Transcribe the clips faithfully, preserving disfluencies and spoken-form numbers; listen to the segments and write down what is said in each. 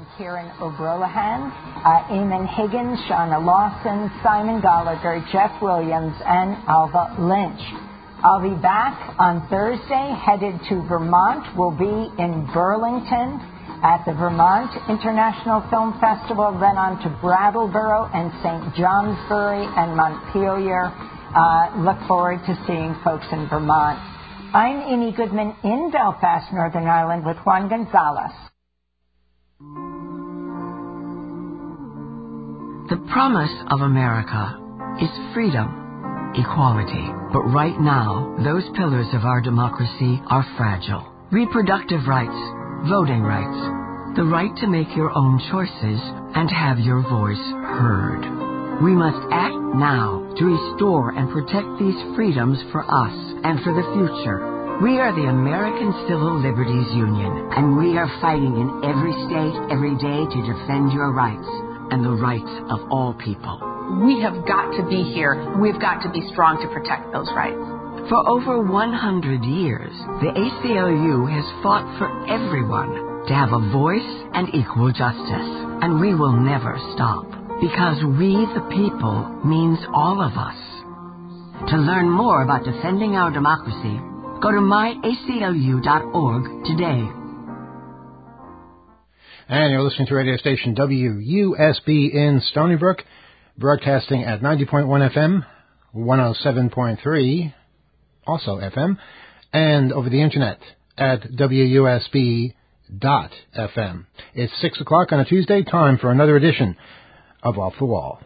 Kieran O'Brolahan, uh, Eamon Higgins, Shauna Lawson, Simon Gallagher, Jeff Williams, and Alva Lynch. I'll be back on Thursday, headed to Vermont. We'll be in Burlington at the Vermont International Film Festival, then on to Brattleboro and Saint Johnsbury and Montpelier. Uh, look forward to seeing folks in Vermont. I'm Amy Goodman in Belfast, Northern Ireland, with Juan Gonzalez. The promise of America is freedom, equality. But right now, those pillars of our democracy are fragile. Reproductive rights, voting rights, the right to make your own choices and have your voice heard. We must act now to restore and protect these freedoms for us and for the future. We are the American Civil Liberties Union, and we are fighting in every state, every day to defend your rights and the rights of all people. We have got to be here. We've got to be strong to protect those rights. For over one hundred years, the A C L U has fought for everyone to have a voice and equal justice. And we will never stop, because we the people means all of us. To learn more about defending our democracy, go to my A C L U dot org today. And you're listening to radio station W U S B in Stony Brook, broadcasting at ninety point one F M, one oh seven point three, also F M, and over the internet at W U S B dot F M. It's six o'clock on a Tuesday, time for another edition of Off the Wall.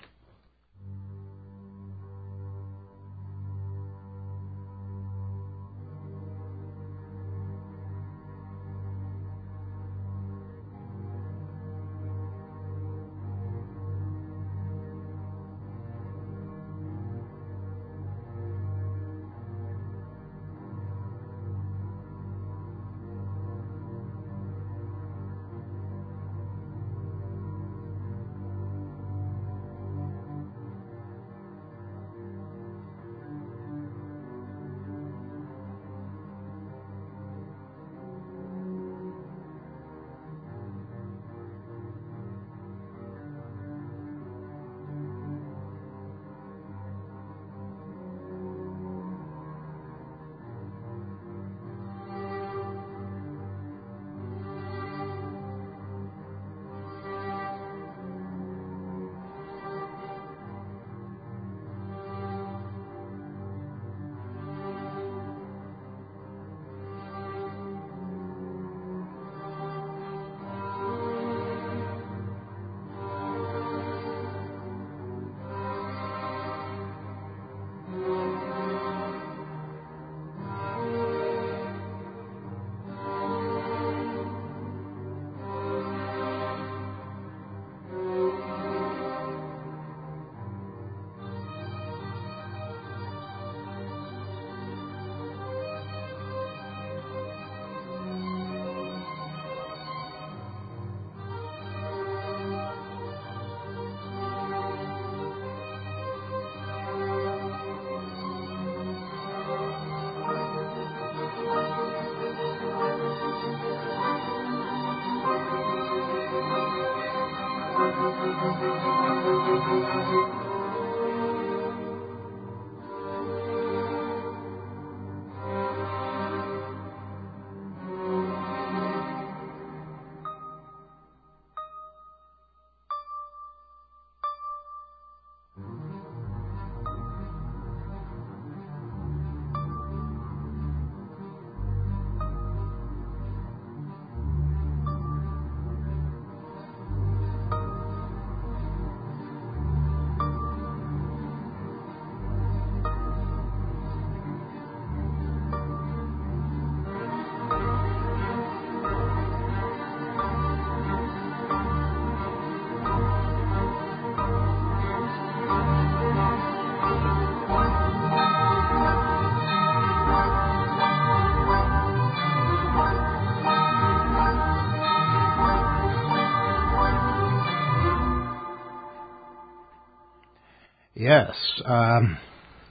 Yes, um,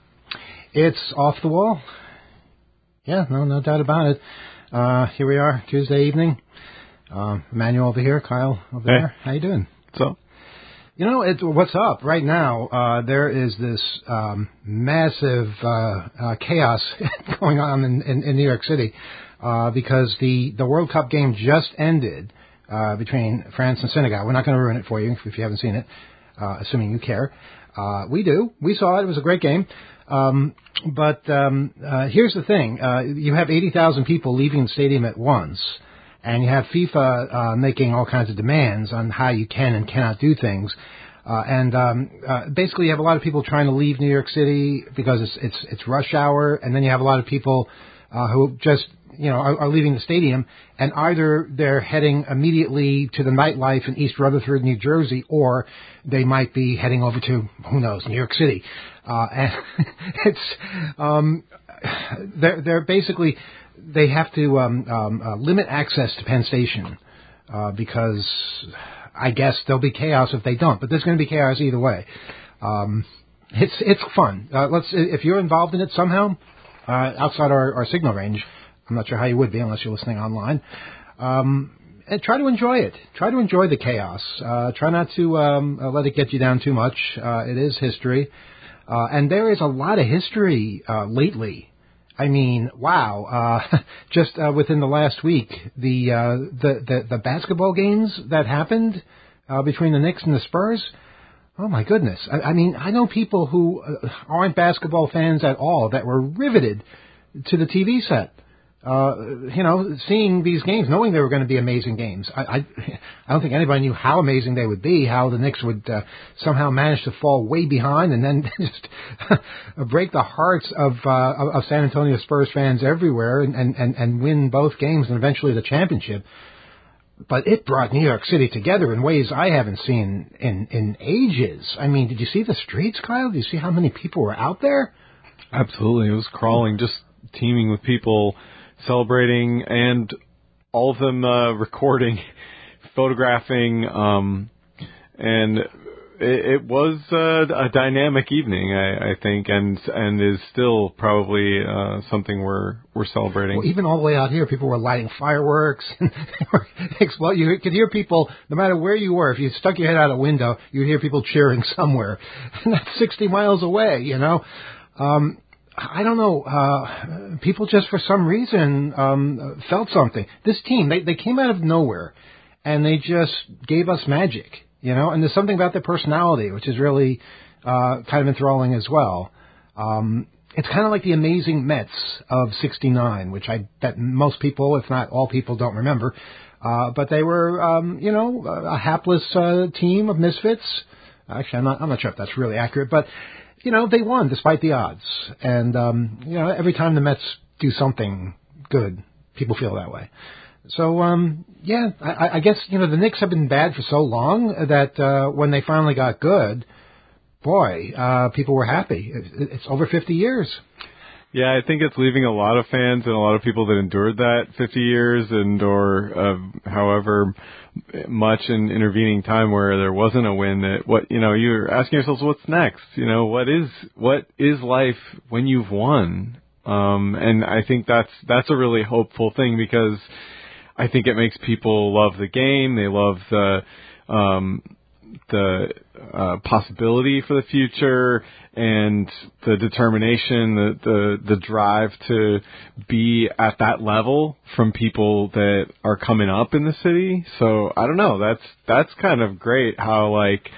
it's Off the Wall. Yeah, no, no doubt about it. Uh, here we are, Tuesday evening. Uh, Emmanuel over here, Kyle over hey. there. How you doing? So, you know, it, what's up right now? Uh, there is this um, massive uh, uh, chaos going on in, in, in New York City uh, because the, the World Cup game just ended uh, between France and Senegal. We're not going to ruin it for you if you haven't seen it, uh, assuming you care. Uh, we do. We saw it. It was a great game. Um, but um, uh, here's the thing. Uh, you have eighty thousand people leaving the stadium at once, and you have FIFA uh, making all kinds of demands on how you can and cannot do things. Uh, and um, uh, basically you have a lot of people trying to leave New York City because it's it's, it's rush hour, and then you have a lot of people uh, who just you know are, are leaving the stadium, and either they're heading immediately to the nightlife in East Rutherford, New Jersey, or they might be heading over to, who knows, New York City. Uh, and it's um, they're they're basically they have to um, um, uh, limit access to Penn Station uh, because I guess there'll be chaos if they don't. But there's going to be chaos either way. Um, it's it's fun. Uh, let's if you're involved in it somehow uh, outside our, our signal range. I'm not sure how you would be unless you're listening online. Um, and try to enjoy it. Try to enjoy the chaos. Uh, try not to um, uh, let it get you down too much. Uh, it is history. Uh, and there is a lot of history uh, lately. I mean, wow. Uh, just uh, within the last week, the, uh, the, the, the basketball games that happened uh, between the Knicks and the Spurs, oh, my goodness. I, I mean, I know people who uh, aren't basketball fans at all that were riveted to the T V set. Uh, you know, seeing these games, knowing they were going to be amazing games. I, I, I don't think anybody knew how amazing they would be, how the Knicks would uh, somehow manage to fall way behind and then just break the hearts of, uh, of San Antonio Spurs fans everywhere and, and, and, and win both games and eventually the championship. But it brought New York City together in ways I haven't seen in, in ages. I mean, did you see the streets, Kyle? Did you see how many people were out there? Absolutely. It was crawling, just teeming with people celebrating, and all of them uh, recording, photographing, um, and it, it was uh, a dynamic evening, I, I think, and and is still probably uh, something we're we're celebrating. Well, even all the way out here, people were lighting fireworks. Explode. You could hear people, no matter where you were. If you stuck your head out a window, you'd hear people cheering somewhere, and that's sixty miles away. You know. Um, I don't know. Uh, people just for some reason um, felt something. This team, they, they came out of nowhere, and they just gave us magic, you know. And there's something about their personality which is really uh, kind of enthralling as well. Um, it's kind of like the amazing Mets of sixty-nine, which I bet most people, if not all people, don't remember. Uh, but they were, um, you know, a hapless uh, team of misfits. Actually, I'm not. I'm not sure if that's really accurate, but. You know, they won despite the odds. And, um, you know, every time the Mets do something good, people feel that way. So, um, yeah, I, I guess, you know, the Knicks have been bad for so long that uh, when they finally got good, boy, uh, people were happy. It, it's over fifty years. Yeah, I think it's leaving a lot of fans and a lot of people that endured that fifty years and or uh, however much in intervening time where there wasn't a win, that what, you know, you're asking yourselves, what's next? You know, what is, what is life when you've won? Um, and I think that's, that's a really hopeful thing, because I think it makes people love the game. They love the, um, the, uh, possibility for the future and the determination, the, the, the drive to be at that level from people that are coming up in the city. So I don't know, that's, that's kind of great how like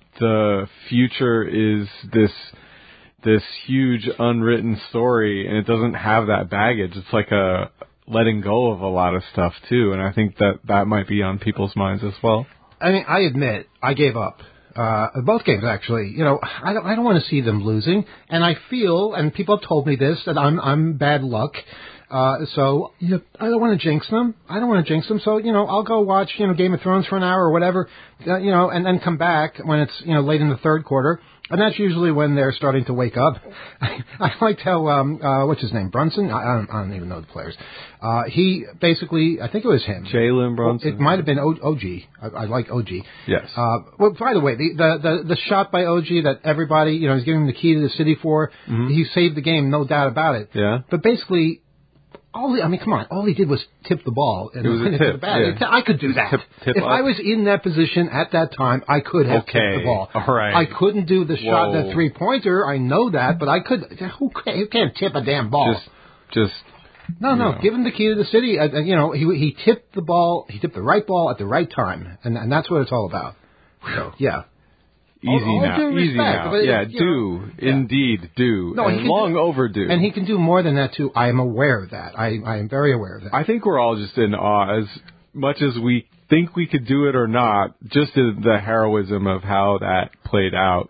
the future is this, this huge unwritten story, and it doesn't have that baggage. It's like a letting go of a lot of stuff too. And I think that that might be on people's minds as well. I mean, I admit, I gave up. Uh, both games, actually. You know, I don't, I don't want to see them losing. And I feel, and people have told me this, that I'm, I'm bad luck. Uh, so, you know, I don't want to jinx them. I don't want to jinx them. So, you know, I'll go watch, you know, Game of Thrones for an hour or whatever, uh, you know, and then come back when it's, you know, late in the third quarter. And that's usually when they're starting to wake up. I liked how, um, uh, what's his name, Brunson? I, I, don't, I don't even know the players. Uh, he basically, I think it was him. Jalen Brunson. It might have been o- O G. I, I like O G. Yes. Uh, well, by the way, the, the, the, the shot by O G that everybody, you know, is giving him the key to the city for, mm-hmm. He saved the game, no doubt about it. Yeah. But basically, all he, I mean, come on, all he did was tip the ball. And it was a tip. tip. The bat. Yeah. I could do that. Tip, tip if up. I was in that position at that time, I could have okay. tipped the ball. All right. I couldn't do the shot, Whoa. the three-pointer. I know that, but I could. Who can't, who can't tip a damn ball? Just, just. No, no. know. Give him the key to the city. Uh, you know, he he tipped the ball. He tipped the right ball at the right time, and and that's what it's all about. So, yeah. Easy all, all now, due easy respect, now. but, Yeah, you do know, yeah. indeed do, No, and he can long do, overdue. And he can do more than that too. I am aware of that. I I am very aware of that. I think we're all just in awe, as much as we think we could do it or not. Just the, the heroism of how that played out,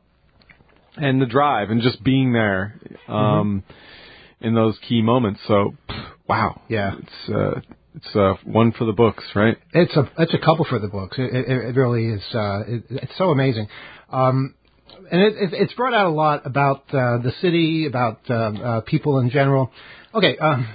and the drive, and just being there um, mm-hmm. in those key moments. So, wow, yeah, it's uh, it's uh, one for the books, right? It's a it's a couple for the books. It, it, it really is. Uh, it, it's so amazing. Um, And it, it, it's brought out a lot about uh, the city, about uh, uh, people in general. Okay, um,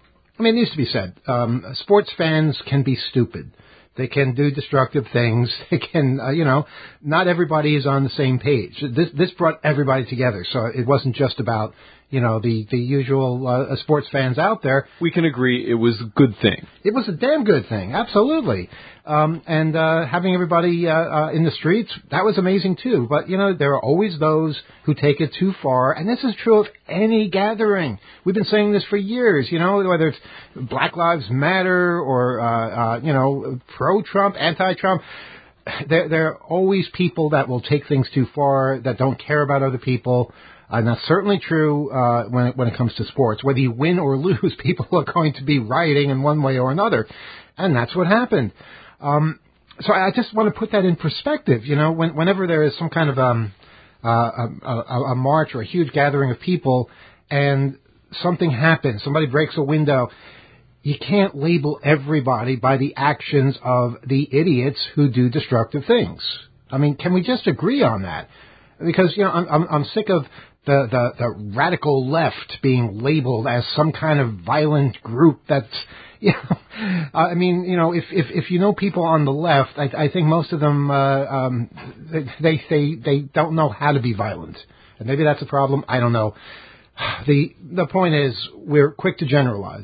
I mean, it needs to be said. Um, sports fans can be stupid. They can do destructive things. They can, uh, you know, not everybody is on the same page. This this brought everybody together. So it wasn't just about, you know, the, the usual uh, sports fans out there. We can agree it was a good thing. It was a damn good thing, absolutely. Um, and uh, having everybody uh, uh, in the streets, that was amazing too. But, you know, there are always those who take it too far. And this is true of any gathering. We've been saying this for years, you know, whether it's Black Lives Matter or, uh, uh, you know, pro-Trump, anti-Trump. There, there are always people that will take things too far, that don't care about other people. And that's certainly true uh, when it, when it comes to sports. Whether you win or lose, people are going to be rioting in one way or another. And that's what happened. Um, so I just want to put that in perspective. You know, when, whenever there is some kind of um, uh, a, a, a march or a huge gathering of people and something happens, somebody breaks a window, you can't label everybody by the actions of the idiots who do destructive things. I mean, can we just agree on that? Because, you know, I'm, I'm, I'm sick of the, the, the radical left being labeled as some kind of violent group that's, you know, I mean, you know, if, if, if you know people on the left, I, I think most of them, uh, um, they, they, they don't know how to be violent. And maybe that's a problem. I don't know. The, the point is we're quick to generalize.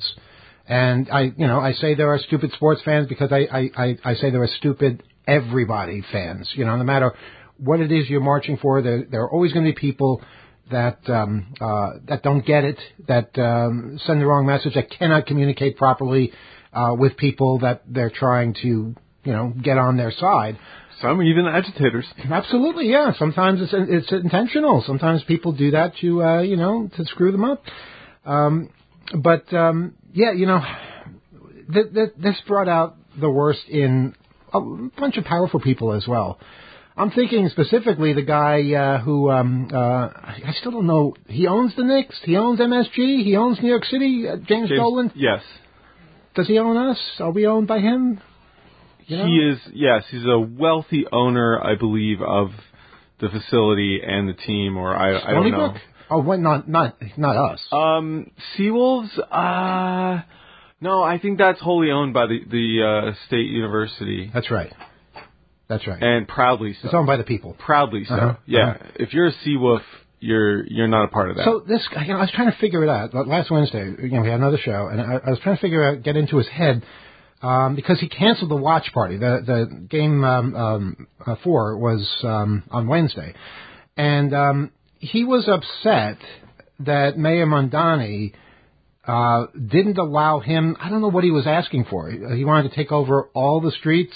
And I, you know, I say there are stupid sports fans because I, I, I, I say there are stupid everybody fans. You know, no matter what it is you're marching for, there, there are always going to be people that um, uh, that don't get it, that um, send the wrong message, that cannot communicate properly uh, with people that they're trying to, you know, get on their side. Some even agitators. Absolutely, yeah. Sometimes it's it's intentional. Sometimes people do that to, uh, you know, to screw them up. Um, but um, yeah, you know, th- th- this brought out the worst in a bunch of powerful people as well. I'm thinking specifically the guy uh, who, um, uh, I still don't know, he owns the Knicks, he owns M S G, he owns New York City, uh, James, James Dolan. Yes. Does he own us? Are we owned by him? You know? He is, yes, he's a wealthy owner, I believe, of the facility and the team, or I, I don't know. Oh, what, not, not, not us. Um, Seawolves, uh, no, I think that's wholly owned by the, the, uh, state university. That's right. That's right. And proudly so. It's owned by the people. Proudly so. Uh-huh. Yeah. Uh-huh. If you're a Seawolf, you're you're not a part of that. So this, you know, I was trying to figure it out. Last Wednesday, you know, we had another show, and I, I was trying to figure out, get into his head, um, because he canceled the watch party. The the game um, um, uh, four was um, on Wednesday, and um, he was upset that Mayor Mondani uh, didn't allow him. I don't know what he was asking for. He wanted to take over all the streets.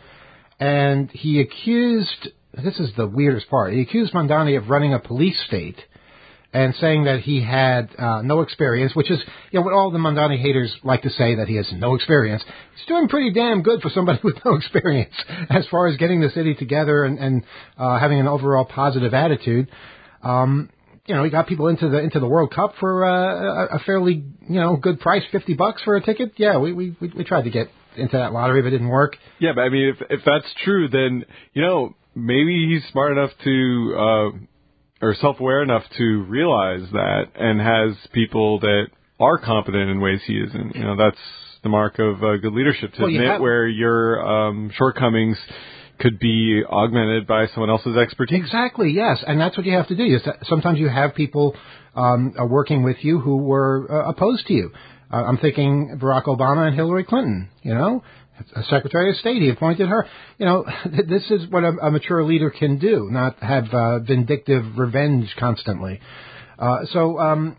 And he accused, this is the weirdest part, he accused Mondani of running a police state and saying that he had uh, no experience, which is, you know, what all the Mondani haters like to say, that he has no experience. He's doing pretty damn good for somebody with no experience as far as getting the city together and, and uh, having an overall positive attitude. Um, you know, he got people into the into the World Cup for uh, a fairly, you know, good price, fifty bucks for a ticket. Yeah, we we we tried to get into that lottery, but it didn't work. Yeah, but I mean, if if that's true, then, you know, maybe he's smart enough to, uh, or self-aware enough to realize that, and has people that are competent in ways he isn't. You know, that's the mark of uh, good leadership, to well, admit have- where your um, shortcomings could be augmented by someone else's expertise. Exactly, yes, and that's what you have to do. Is that sometimes you have people um, uh, working with you who were uh, opposed to you. Uh, I'm thinking Barack Obama and Hillary Clinton, you know, a Secretary of State. He appointed her. You know, this is what a, a mature leader can do, not have uh, vindictive revenge constantly. Uh, so, um,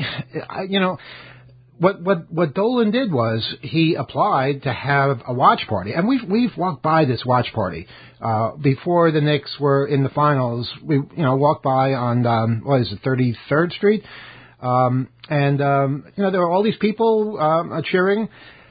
you know, what what what Dolan did was he applied to have a watch party, and we've we've walked by this watch party uh, before the Knicks were in the finals. We you know walked by on um, what is it, thirty-third Street, um, and um, you know there were all these people um, cheering.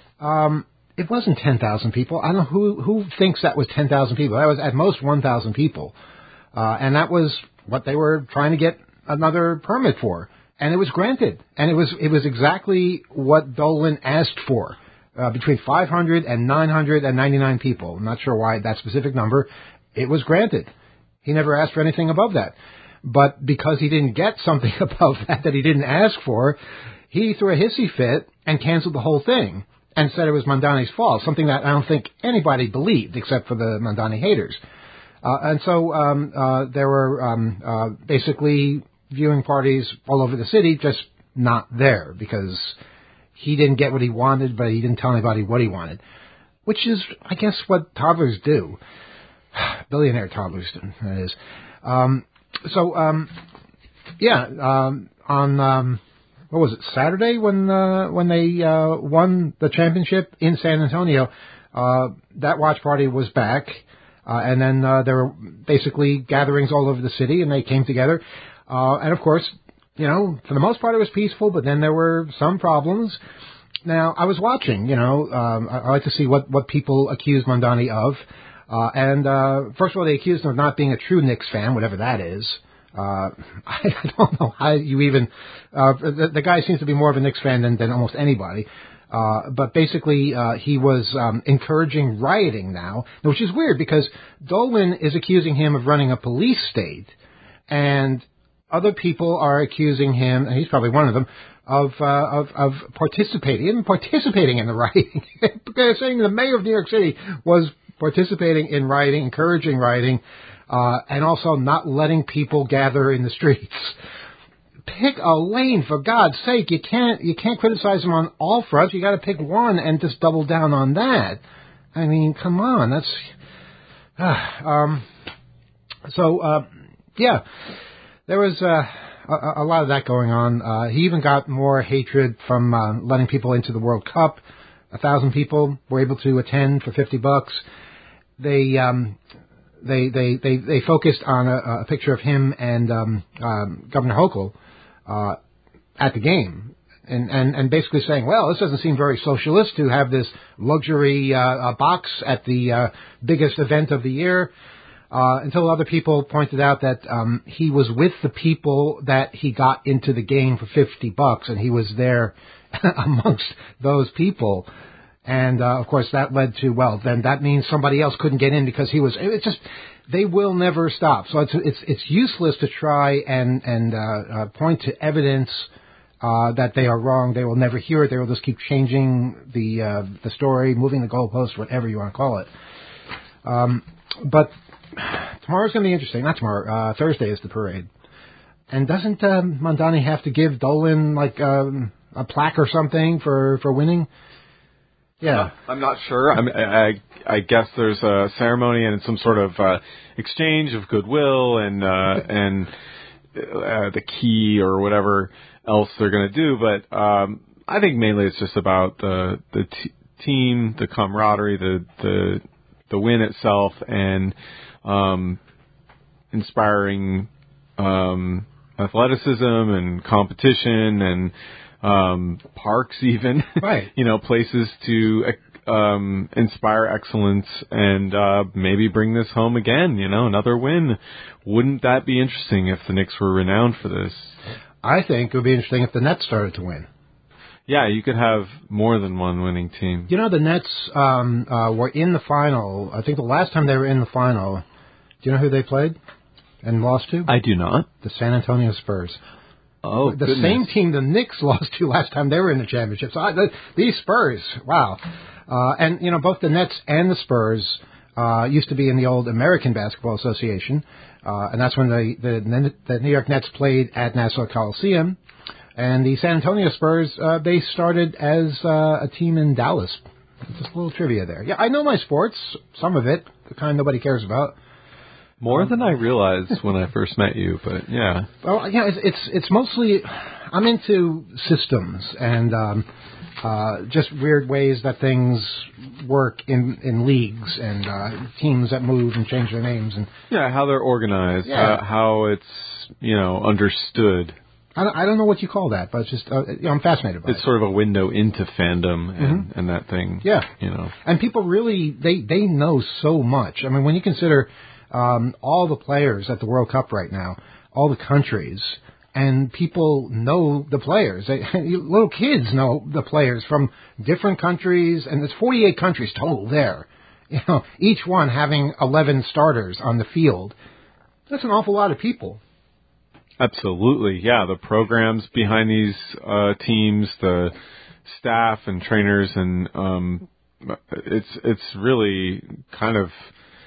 Um, it wasn't ten thousand people. I don't know who who thinks that was ten thousand people. That was at most one thousand people, uh, and that was what they were trying to get another permit for. And it was granted, and it was it was exactly what Dolan asked for, uh, between five hundred and nine hundred ninety-nine people. I'm not sure why that specific number. It was granted. He never asked for anything above that. But because he didn't get something above that that he didn't ask for, he threw a hissy fit and canceled the whole thing and said it was Mamdani's fault, something that I don't think anybody believed except for the Mamdani haters. Uh, and so um, uh, there were um, uh, basically viewing parties all over the city, just not there because he didn't get what he wanted, but he didn't tell anybody what he wanted, which is, I guess, what toddlers do. Billionaire toddlers, that is. Um, so, um, yeah, um, on, um, what was it, Saturday when uh, when they uh, won the championship in San Antonio, uh, that watch party was back, uh, and then uh, there were basically gatherings all over the city, and they came together. Uh, and of course, you know, for the most part it was peaceful, but then there were some problems. Now, I was watching, you know, um, I, I like to see what, what people accuse Mamdani of. Uh, and, uh, first of all, they accused him of not being a true Knicks fan, whatever that is. Uh, I, I don't know how you even, uh, the, the guy seems to be more of a Knicks fan than, than almost anybody. Uh, but basically, uh, he was, um, encouraging rioting now, which is weird because Dolan is accusing him of running a police state. And other people are accusing him, and he's probably one of them, of uh, of, of participating, even participating in the rioting. They're saying the mayor of New York City was participating in rioting, encouraging rioting, uh, and also not letting people gather in the streets. Pick a lane, for God's sake. You can't you can't criticize him on all fronts. You got to pick one and just double down on that. I mean, come on, that's uh, um. So uh, yeah. There was uh, a, a lot of that going on. Uh, he even got more hatred from uh, letting people into the World Cup. A thousand people were able to attend for fifty bucks. They um, they they they they focused on a, a picture of him and um, um, Governor Hochul uh, at the game, and, and and basically saying, well, this doesn't seem very socialist to have this luxury uh, uh, box at the uh, biggest event of the year. Uh, until other people pointed out that um, he was with the people that he got into the game for fifty bucks, and he was there amongst those people. And, uh, of course, that led to, well, then that means somebody else couldn't get in because he was, it's just, they will never stop. So it's it's it's useless to try and, and uh, uh, point to evidence uh, that they are wrong. They will never hear it. They will just keep changing the, uh, the story, moving the goalpost, whatever you want to call it. Um, but tomorrow's going to be interesting. Not tomorrow. Uh, Thursday is the parade. And doesn't uh, Mamdani have to give Dolan like um, a plaque or something for, for winning? Yeah, I'm not sure. I, mean, I I guess there's a ceremony and some sort of uh, exchange of goodwill and uh, and uh, the key or whatever else they're going to do. But um, I think mainly it's just about the the t- team, the camaraderie, the the the win itself, and um, inspiring um, athleticism and competition and. Um, parks even, right. you know, places to um, inspire excellence and uh, maybe bring this home again, you know, another win. Wouldn't that be interesting if the Knicks were renowned for this? I think it would be interesting if the Nets started to win. Yeah, you could have more than one winning team. You know, the Nets um, uh, were in the final. I think the last time they were in the final, do you know who they played and lost to? I do not. The San Antonio Spurs. Oh, the goodness. Same team the Knicks lost to last time they were in the championship. So I, the, these Spurs, wow. Uh, and, you know, both the Nets and the Spurs uh, used to be in the old American Basketball Association. Uh, and that's when the, the, the New York Nets played at Nassau Coliseum. And the San Antonio Spurs, uh, they started as uh, a team in Dallas. Just a little trivia there. Yeah, I know my sports, some of it, the kind nobody cares about. More um, than I realized when I first met you, but yeah. Well, yeah, it's it's, it's mostly, I'm into systems and um, uh, just weird ways that things work in, in leagues and uh, teams that move and change their names. And yeah, how they're organized, yeah. how, how it's, you know, understood. I don't, I don't know what you call that, but it's just, uh, you know, I'm fascinated by it's it. It's sort of a window into fandom and, mm-hmm. and that thing. Yeah. You know. And people really, they, they know so much. I mean, when you consider um, all the players at the World Cup right now, all the countries, and people know the players. They, little kids know the players from different countries, and there's forty-eight countries total there. You know, each one having eleven starters on the field. That's an awful lot of people. Absolutely, yeah. The programs behind these uh, teams, the staff and trainers, and um, it's it's really kind of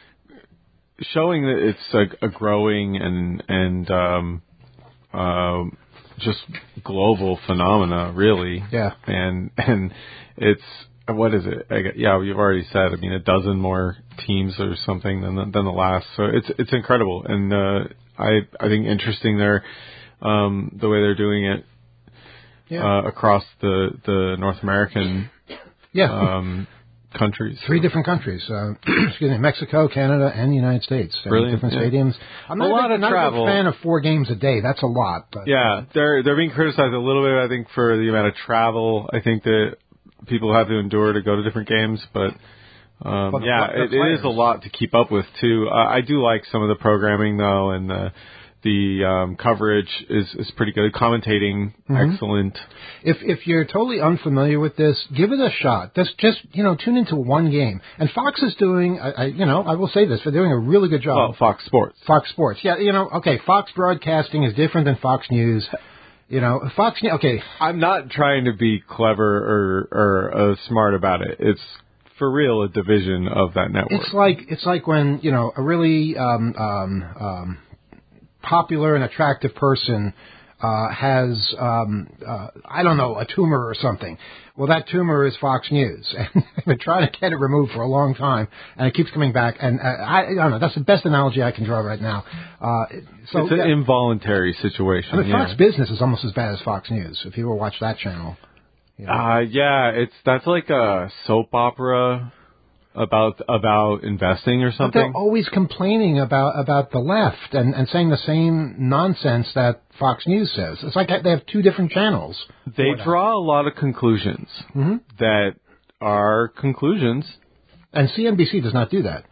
showing that it's a, a growing and and um, uh, just global phenomena, really. Yeah. And and it's what is it? I, yeah, you've already said. I mean, a dozen more teams or something than the, than the last. So it's it's incredible, and uh, I I think interesting there um, the way they're doing it yeah. uh, across the the North American yeah. um, countries. Three different countries. Uh, excuse me, Mexico, Canada, and the United States. Brilliant. Different yeah. stadiums. I'm a not, lot a, of not travel. a big fan of four games a day. That's a lot. But. Yeah, they're they're being criticized a little bit, I think, for the amount of travel. I think that people have to endure to go to different games, but um, well, the, yeah, the it, it is a lot to keep up with too. Uh, I do like some of the programming though, and the the um, coverage is is pretty good. Commentating, mm-hmm. excellent. If if you're totally unfamiliar with this, give it a shot. Just just you know, tune into one game. And Fox is doing, I, I you know, I will say this, they're doing a really good job. Well, Fox Sports. Fox Sports, yeah, you know, okay, Fox Broadcasting is different than Fox News. You know, Fox News, okay. I'm not trying to be clever or, or uh, smart about it. It's for real a division of that network. It's like, it's like when, you know, a really um, um, um, popular and attractive person uh, has, um, uh, I don't know, a tumor or something. Well, that tumor is Fox News. And they've been trying to get it removed for a long time, and it keeps coming back. And uh, I, I don't know, that's the best analogy I can draw right now. Uh, so, it's an yeah, involuntary situation. I mean, yeah. Fox Business is almost as bad as Fox News, if you ever watch that channel. You know. Uh, yeah, it's that's like a soap opera about about investing or something. But they're always complaining about, about the left and, and saying the same nonsense that Fox News says. It's like they have two different channels. They draw a lot of conclusions mm-hmm. that are conclusions. And C N B C does not do that.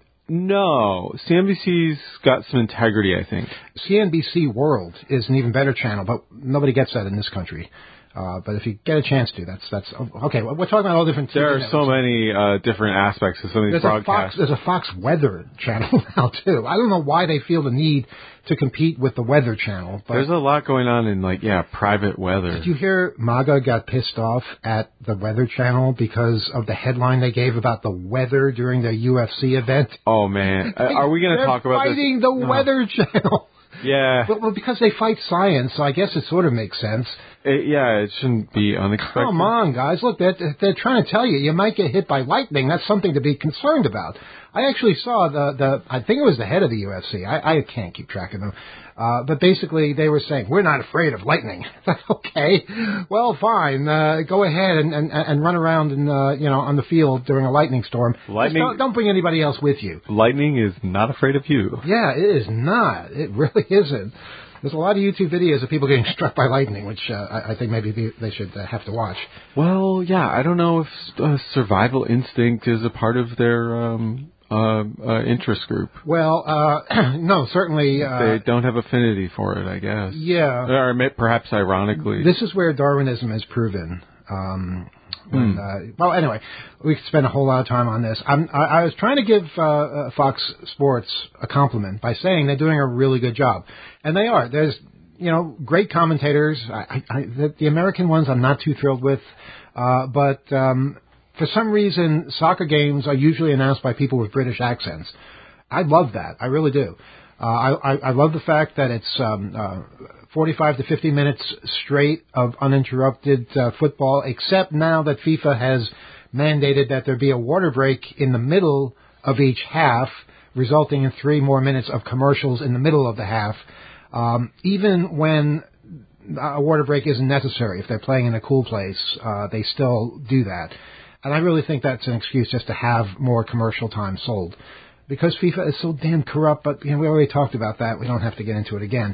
No. C N B C's got some integrity, I think. C N B C World is an even better channel, but nobody gets that in this country. Uh, but if you get a chance to, that's that's okay. We're talking about all different. There are so many uh, different aspects of some of these there's broadcasts. A Fox, there's a Fox Weather channel now too. I don't know why they feel the need to compete with the Weather Channel. But there's a lot going on in like yeah, private weather. Did you hear MAGA got pissed off at the Weather Channel because of the headline they gave about the weather during their U F C event? Oh man, are we going to talk about this? Fighting the no. Weather Channel. Yeah. Well, well, because they fight science, so I guess it sort of makes sense. It, yeah, it shouldn't be unexpected. Come on, guys. Look, they're, they're trying to tell you you might get hit by lightning. That's something to be concerned about. I actually saw the, the I think it was the head of the U F C. I, I can't keep track of them. Uh, but basically they were saying, we're not afraid of lightning. Okay. Well, fine. Uh, go ahead and, and, and run around and, uh, you know, on the field during a lightning storm. Lightning, don't, don't bring anybody else with you. Lightning is not afraid of you. Yeah, it is not. It really isn't. There's a lot of YouTube videos of people getting struck by lightning, which uh, I, I think maybe they should uh, have to watch. Well, yeah, I don't know if uh, survival instinct is a part of their um, uh, uh, interest group. Well, uh, no, certainly. Uh, they don't have affinity for it, I guess. Yeah. Or perhaps ironically. This is where Darwinism is proven. Um, when, mm. uh, well, anyway, we could spend a whole lot of time on this. I'm, I, I was trying to give uh, uh, Fox Sports a compliment by saying they're doing a really good job. And they are. There's, you know, great commentators. I, I, the, the American ones I'm not too thrilled with. Uh, but um, for some reason, soccer games are usually announced by people with British accents. I love that. I really do. Uh, I, I, I love the fact that it's um, uh, forty-five to fifty minutes straight of uninterrupted uh, football, except now that FIFA has mandated that there be a water break in the middle of each half, resulting in three more minutes of commercials in the middle of the half, um, even when a water break isn't necessary. If they're playing in a cool place, uh, they still do that. And I really think that's an excuse just to have more commercial time sold. Because FIFA is so damn corrupt, but you know, we already talked about that. We don't have to get into it again.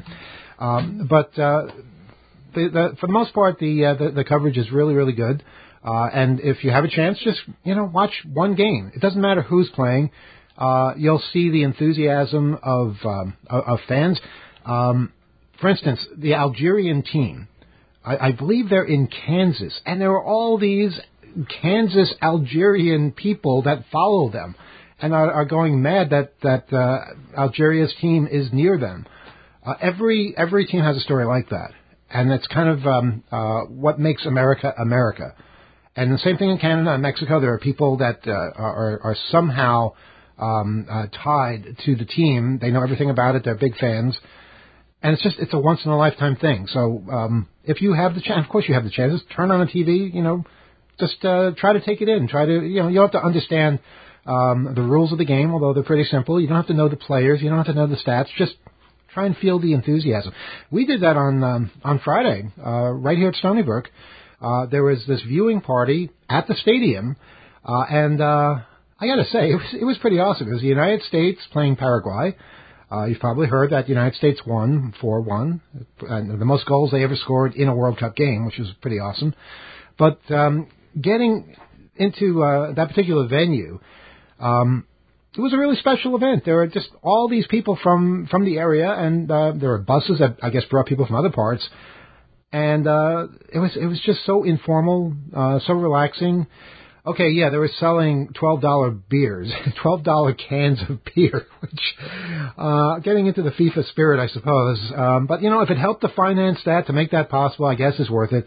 Um, but uh, the, the, for the most part, the, uh, the the coverage is really, really good. Uh, and if you have a chance, just you know, watch one game. It doesn't matter who's playing. Uh, you'll see the enthusiasm of um, of, of fans. Um, for instance, the Algerian team. I, I believe they're in Kansas, and there are all these Kansas Algerian people that follow them. And are, are going mad that that uh, Algeria's team is near them. Uh, every every team has a story like that, and it's kind of um, uh, what makes America America. And the same thing in Canada and Mexico. There are people that uh, are, are somehow um, uh, tied to the team. They know everything about it. They're big fans, and it's just it's a once in a lifetime thing. So um, if you have the chance, of course you have the chance. Just turn on the T V. You know, just uh, try to take it in. Try to you know you have to understand. Um, the rules of the game, although they're pretty simple. You don't have to know the players. You don't have to know the stats. Just try and feel the enthusiasm. We did that on um, on Friday, uh, right here at Stony Brook. Uh, there was this viewing party at the stadium, uh, and uh, I got to say, it was, it was pretty awesome. It was the United States playing Paraguay. Uh, you've probably heard that the United States won four one, and the most goals they ever scored in a World Cup game, which was pretty awesome. But um, getting into uh, that particular venue, Um, it was a really special event. There were just all these people from, from the area, and uh, there were buses that I guess brought people from other parts. And uh, it was it was just so informal, uh, so relaxing. Okay, yeah, they were selling twelve dollar beers, twelve dollar cans of beer, which uh, getting into the FIFA spirit, I suppose. Um, but you know, if it helped to finance that, to make that possible, I guess is worth it.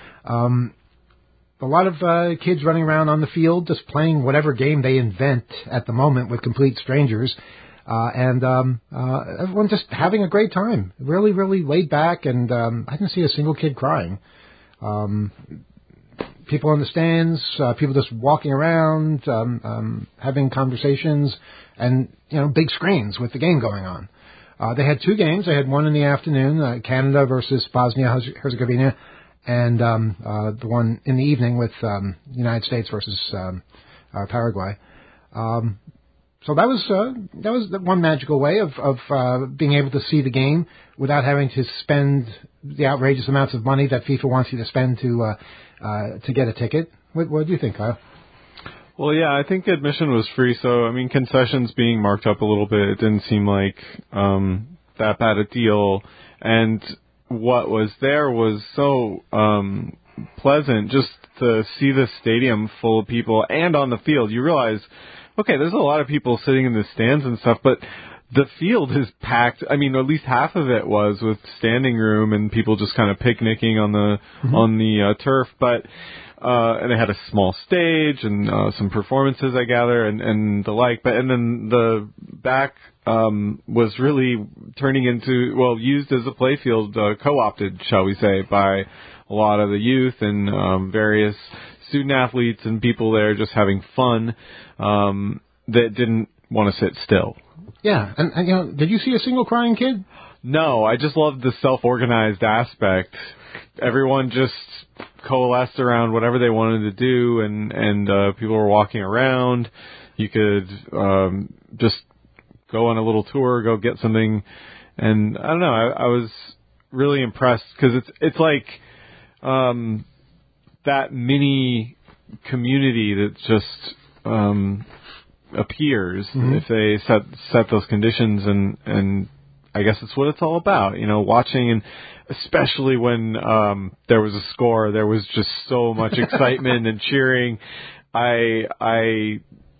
Um, A lot of uh, kids running around on the field just playing whatever game they invent at the moment with complete strangers. Uh, and um, uh, everyone just having a great time. Really, really laid back, and um, I didn't see a single kid crying. Um, people in the stands, uh, people just walking around, um, um, having conversations, and, you know, big screens with the game going on. Uh, they had two games. They had one in the afternoon, uh, Canada versus Bosnia-Herzegovina, and um, uh, the one in the evening with um, United States versus um, uh, Paraguay. Um, so that was uh, that was one magical way of, of uh, being able to see the game without having to spend the outrageous amounts of money that FIFA wants you to spend to uh, uh, to get a ticket. What, what do you think, Kyle? Well, yeah, I think admission was free, so, I mean, concessions being marked up a little bit, it didn't seem like um, that bad a deal. And what was there was so um, pleasant just to see the stadium full of people and on the field. You realize, okay, there's a lot of people sitting in the stands and stuff, but the field is packed. I mean, at least half of it was with standing room and people just kind of picnicking on the mm-hmm. on the uh, turf. But uh, and they had a small stage and uh, some performances, I gather, and, and the like. But and then the back um, was really turning into, well, used as a playfield, uh, co-opted, shall we say, by a lot of the youth and um, various student athletes and people there just having fun um, that didn't want to sit still. Yeah, and, and you know, did you see a single crying kid? No, I just loved the self-organized aspect. Everyone just coalesced around whatever they wanted to do, and and uh, people were walking around. You could um, just go on a little tour, go get something, and I don't know. I, I was really impressed because it's it's like um, that mini community that just um, appears mm-hmm. if they set set those conditions, and and I guess it's what it's all about, you know, watching, and especially when um, there was a score, there was just so much excitement and cheering. I I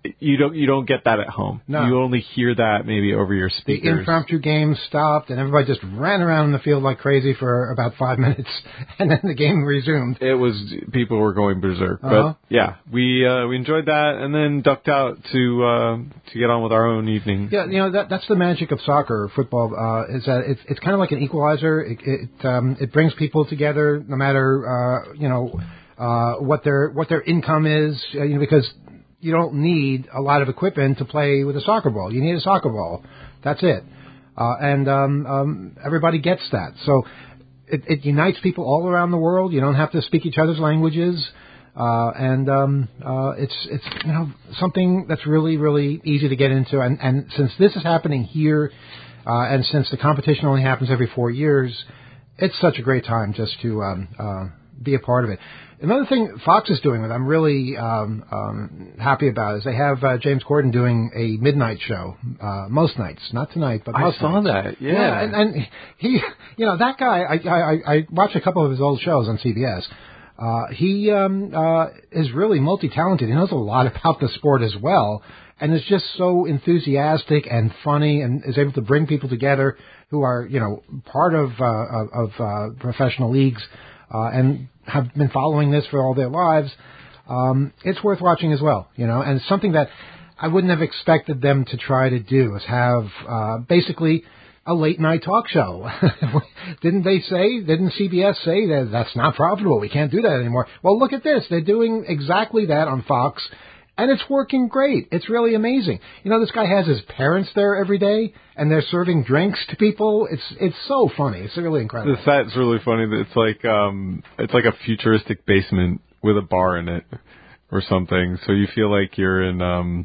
you don't you don't get that at home. No. You only hear that maybe over your speakers. The impromptu game stopped, and everybody just ran around in the field like crazy for about five minutes, and then the game resumed. It was people were going berserk, uh-huh. but yeah, we uh, we enjoyed that, and then ducked out to uh, to get on with our own evening. Yeah, you know that that's the magic of soccer or football. Uh, is that it's it's kind of like an equalizer. It it, um, it brings people together, no matter uh, you know uh, what their what their income is. Uh, you know, because you don't need a lot of equipment to play with a soccer ball. You need a soccer ball. That's it. Uh, and um, um, everybody gets that. So it, it unites people all around the world. You don't have to speak each other's languages. Uh, and um, uh, it's it's you know something that's really, really easy to get into. And, and since this is happening here, uh, and since the competition only happens every four years, it's such a great time just to um, uh, be a part of it. Another thing Fox is doing that I'm really um, um, happy about is they have uh, James Corden doing a midnight show uh, most nights, not tonight, but most I saw nights. that. Yeah, yeah and, and he, you know, that guy. I, I I watched a couple of his old shows on C B S. Uh, he um, uh, is really multi-talented. He knows a lot about the sport as well, and is just so enthusiastic and funny, and is able to bring people together who are, you know, part of uh, of uh, professional leagues uh, and have been following this for all their lives. Um, it's worth watching as well, you know, and something that I wouldn't have expected them to try to do is have uh, basically a late night talk show. Didn't they say, didn't C B S say that that's not profitable? We can't do that anymore. Well, look at this. They're doing exactly that on Fox, and it's working great. It's really amazing. You know, this guy has his parents there every day, and they're serving drinks to people. It's it's so funny. It's really incredible. The set's really funny. It's like um, it's like a futuristic basement with a bar in it or something. So you feel like you're in um,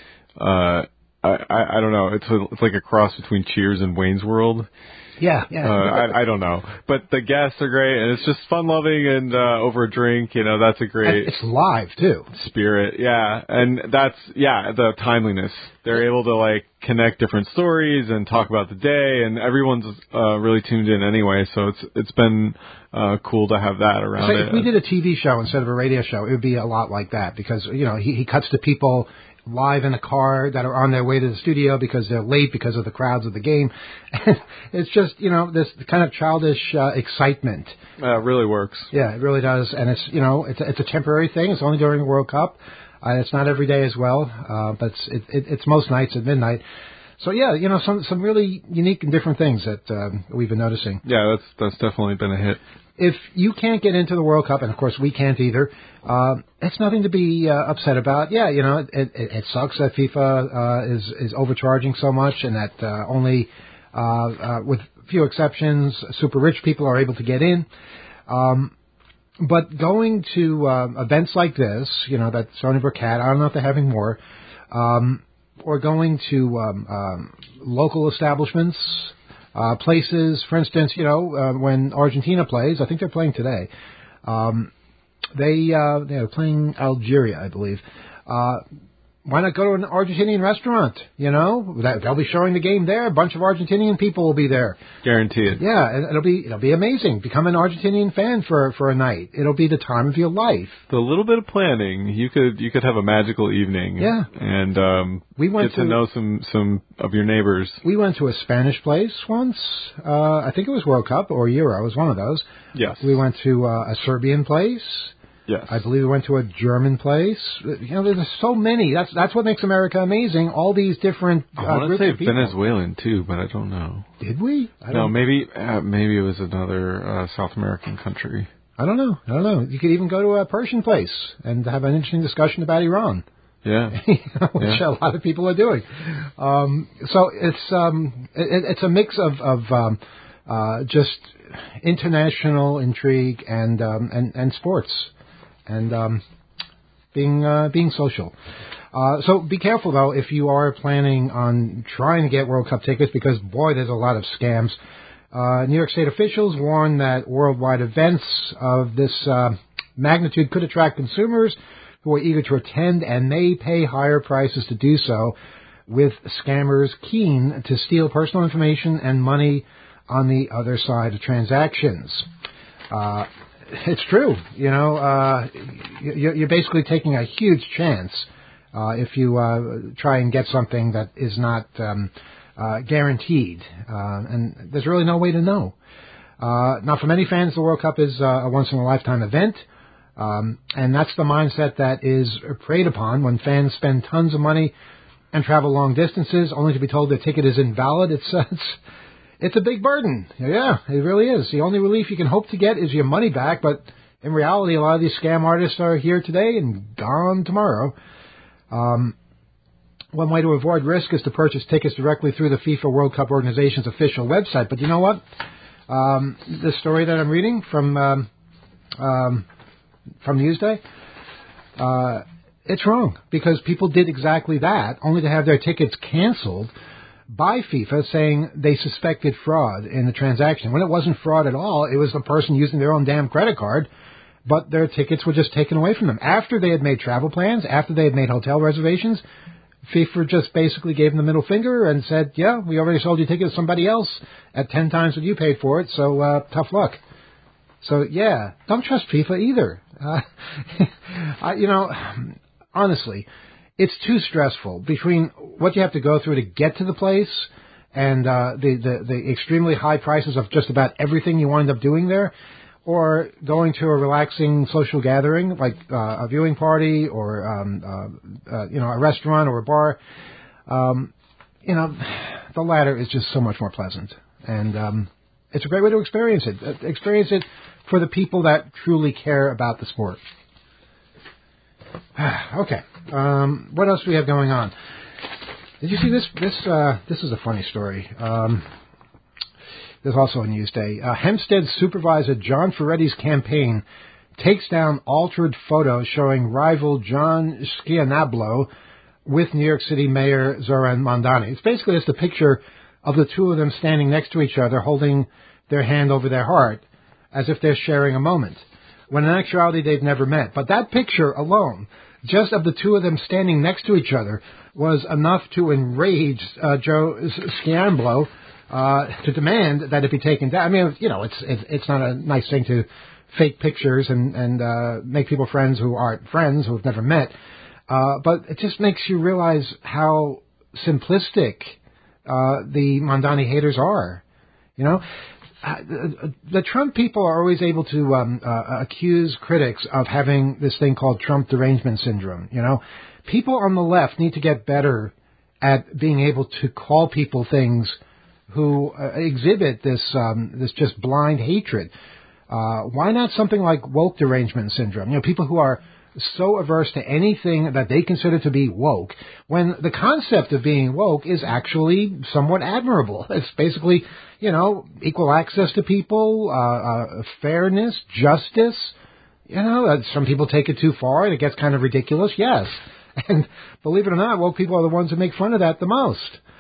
uh. I, I, I don't know. It's a, it's like a cross between Cheers and Wayne's World. Yeah, yeah. Uh, I, I don't know. But the guests are great, and it's just fun-loving and uh, over a drink. You know, that's a great... And it's live, too. Spirit, yeah. And that's, yeah, the timeliness. They're able to, like, connect different stories and talk about the day, and everyone's uh, really tuned in anyway, so it's it's been uh, cool to have that around so it. If we did a T V show instead of a radio show, it would be a lot like that, because, you know, he, he cuts to people live in a car that are on their way to the studio because they're late because of the crowds of the game. It's just, you know, this kind of childish uh, excitement. Uh, it really works. Yeah, it really does. And it's, you know, it's, it's a temporary thing. It's only during the World Cup. Uh, it's not every day as well, uh, but it's, it, it, it's most nights at midnight. So, yeah, you know, some some really unique and different things that um, we've been noticing. Yeah, that's that's definitely been a hit. If you can't get into the World Cup, and of course we can't either, uh, it's nothing to be uh, upset about. Yeah, you know, it, it, it sucks that FIFA uh, is is overcharging so much, and that uh, only, uh, uh, with few exceptions, super rich people are able to get in. Um, but going to uh, events like this, you know, that Stony Brook had, I don't know if they're having more, um, or going to um, um, local establishments. Uh, places, for instance, you know, uh, when Argentina plays, I think they're playing today. Um, they uh, they're playing Algeria, I believe. Uh, why not go to an Argentinian restaurant? You know, that, they'll be showing the game there. A bunch of Argentinian people will be there. Guaranteed. Yeah, and it'll be it'll be amazing. Become an Argentinian fan for for a night. It'll be the time of your life. The little bit of planning, you could you could have a magical evening. Yeah, and um, we went get to, to know some some of your neighbors. We went to a Spanish place once. Uh, I think it was World Cup or Euro. It was one of those. Yes. We went to uh, a Serbian place. Yes. I believe we went to a German place. You know, there's so many. That's that's what makes America amazing. All these different uh, I want to groups say of people. Venezuelan too, but I don't know. Did we? I no, don't, maybe uh, maybe it was another uh, South American country. I don't know. I don't know. You could even go to a Persian place and have an interesting discussion about Iran. Yeah, you know, which yeah. a lot of people are doing. Um, so it's um, it, it's a mix of of um, uh, just international intrigue and um, and and sports. And um, being uh, being social. Uh, so be careful, though, if you are planning on trying to get World Cup tickets, because, boy, there's a lot of scams. Uh, New York State officials warn that worldwide events of this uh, magnitude could attract consumers who are eager to attend and may pay higher prices to do so, with scammers keen to steal personal information and money on the other side of transactions. Uh It's true. You know, uh, you're basically taking a huge chance uh, if you uh, try and get something that is not um, uh, guaranteed. Uh, and there's really no way to know. Uh, now, for many fans, the World Cup is uh, a once-in-a-lifetime event. Um, and that's the mindset that is preyed upon when fans spend tons of money and travel long distances only to be told their ticket is invalid. It's, uh, it's, it's a big burden. Yeah, it really is. The only relief you can hope to get is your money back, but in reality, a lot of these scam artists are here today and gone tomorrow. Um, one way to avoid risk is to purchase tickets directly through the FIFA World Cup organization's official website. But you know what? Um, the story that I'm reading from... Um, um, from Newsday, uh, it's wrong because people did exactly that, only to have their tickets canceled by FIFA saying they suspected fraud in the transaction. When it wasn't fraud at all, it was the person using their own damn credit card, but their tickets were just taken away from them. After they had made travel plans, after they had made hotel reservations, FIFA just basically gave them the middle finger and said, yeah, we already sold your ticket to somebody else at ten times what you paid for it, so uh, tough luck. So, yeah, don't trust FIFA either. Uh, I, you know, honestly, it's too stressful between what you have to go through to get to the place and uh, the, the, the extremely high prices of just about everything you wind up doing there, or going to a relaxing social gathering like uh, a viewing party or, um, uh, uh, you know, a restaurant or a bar. Um, you know, the latter is just so much more pleasant. And um, it's a great way to experience it. Uh, experience it for the people that truly care about the sport. Okay. Um, what else do we have going on? Did you see this? This uh, this is a funny story. Um, there's also a Newsday. Uh, Hempstead supervisor John Ferretti's campaign takes down altered photos showing rival John Schianablo with New York City Mayor Zoran Mondani. It's basically just a picture of the two of them standing next to each other, holding their hand over their heart, as if they're sharing a moment, when in actuality they've never met. But that picture alone, just of the two of them standing next to each other, was enough to enrage uh, Joe Schiamblo uh, to demand that it be taken down. I mean, you know, it's it's, it's not a nice thing to fake pictures and, and uh, make people friends who aren't friends, who have never met. Uh, but it just makes you realize how simplistic uh, the Mondani haters are, you know. Uh, the, the Trump people are always able to um, uh, accuse critics of having this thing called Trump derangement syndrome. You know, people on the left need to get better at being able to call people things who uh, exhibit this um, this just blind hatred. Uh, why not something like woke derangement syndrome? You know, people who are so averse to anything that they consider to be woke, when the concept of being woke is actually somewhat admirable. It's basically, you know, equal access to people, uh, uh, fairness, justice. You know, uh, some people take it too far and it gets kind of ridiculous, yes. And believe it or not, woke people are the ones who make fun of that the most.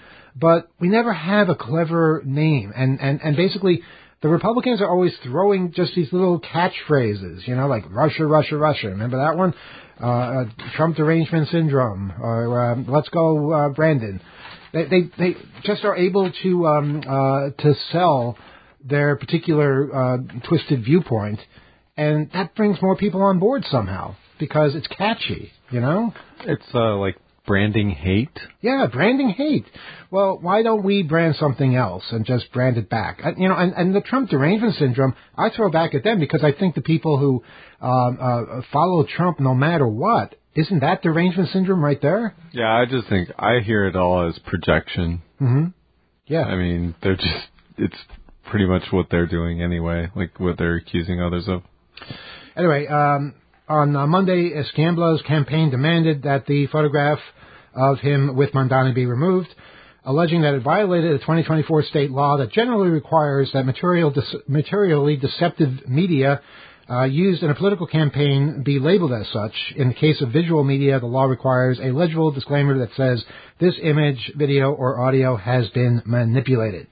But we never have a clever name. And, and, and basically, the Republicans are always throwing just these little catchphrases, you know, like Russia, Russia, Russia. Remember that one? Uh, uh, Trump derangement syndrome, or uh, let's go, uh, Brandon. They, they they just are able to um, uh, to sell their particular uh, twisted viewpoint, and that brings more people on board somehow because it's catchy, you know. It's uh, like branding hate? Yeah, branding hate. Well, why don't we brand something else and just brand it back? You know, and, and the Trump derangement syndrome, I throw back at them because I think the people who um, uh, follow Trump no matter what, isn't that derangement syndrome right there? Yeah, I just think I hear it all as projection. Mm-hmm. Yeah. I mean, they're just, it's pretty much what they're doing anyway, like what they're accusing others of. Anyway, um, on uh, Monday, Schiamblo's campaign demanded that the photograph of him with Mondani be removed, alleging that it violated a twenty twenty-four state law that generally requires that material de- materially deceptive media uh, used in a political campaign be labeled as such. In the case of visual media, the law requires a legible disclaimer that says this image, video, or audio has been manipulated.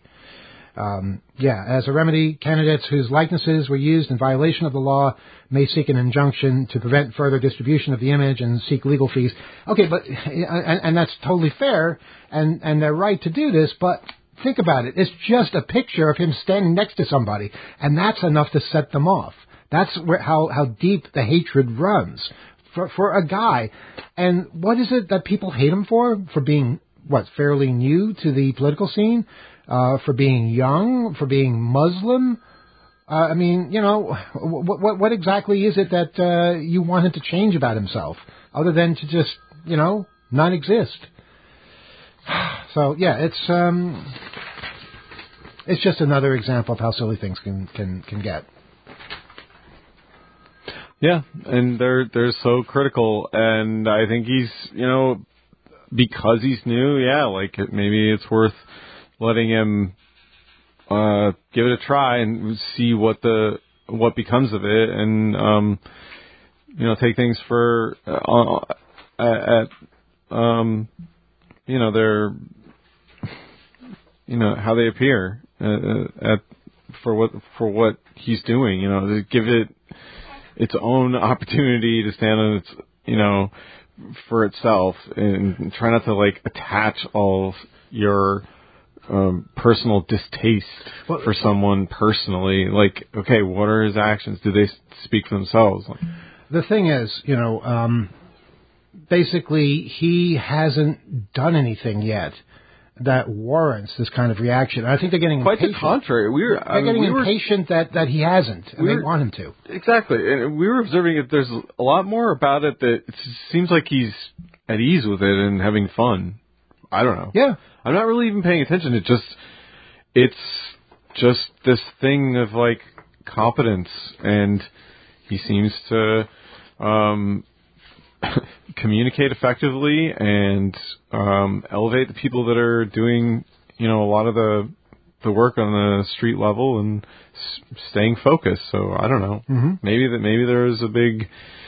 Um, yeah, as a remedy, candidates whose likenesses were used in violation of the law may seek an injunction to prevent further distribution of the image and seek legal fees. Okay, but and, and that's totally fair, and, and they're right to do this, but think about it. It's just a picture of him standing next to somebody, and that's enough to set them off. That's where, how, how deep the hatred runs for, for a guy. And what is it that people hate him for? For being, what, fairly new to the political scene? Uh, for being young? For being Muslim? Uh, I mean, you know, what, what, what exactly is it that uh, you want him to change about himself, other than to just, you know, not exist? So, yeah, it's um, it's just another example of how silly things can, can, can get. Yeah, and they're they're so critical, and I think he's, you know, because he's new, yeah, like maybe it's worth letting him uh, give it a try and see what the what becomes of it, and um, you know, take things for uh, at um, you know, their you know how they appear uh, at for what for what he's doing. You know, to give it its own opportunity to stand on its, you know, for itself, and try not to like attach all of your um, personal distaste well, for someone personally. Like, okay, what are his actions? Do they speak for themselves? Like, the thing is, you know, um, basically he hasn't done anything yet that warrants this kind of reaction. I think they're getting quite impatient. the contrary. We were they're I mean, getting we were, impatient that, that he hasn't, and we they were, want him to. Exactly, and we were observing that there's a lot more about it that it seems like he's at ease with it and having fun. I don't know. Yeah, I'm not really even paying attention. It just it's just this thing of like competence, and he seems to um, communicate effectively and um, elevate the people that are doing, you know, a lot of the the work on the street level and s- staying focused. So I don't know. Mm-hmm. Maybe that maybe there is a big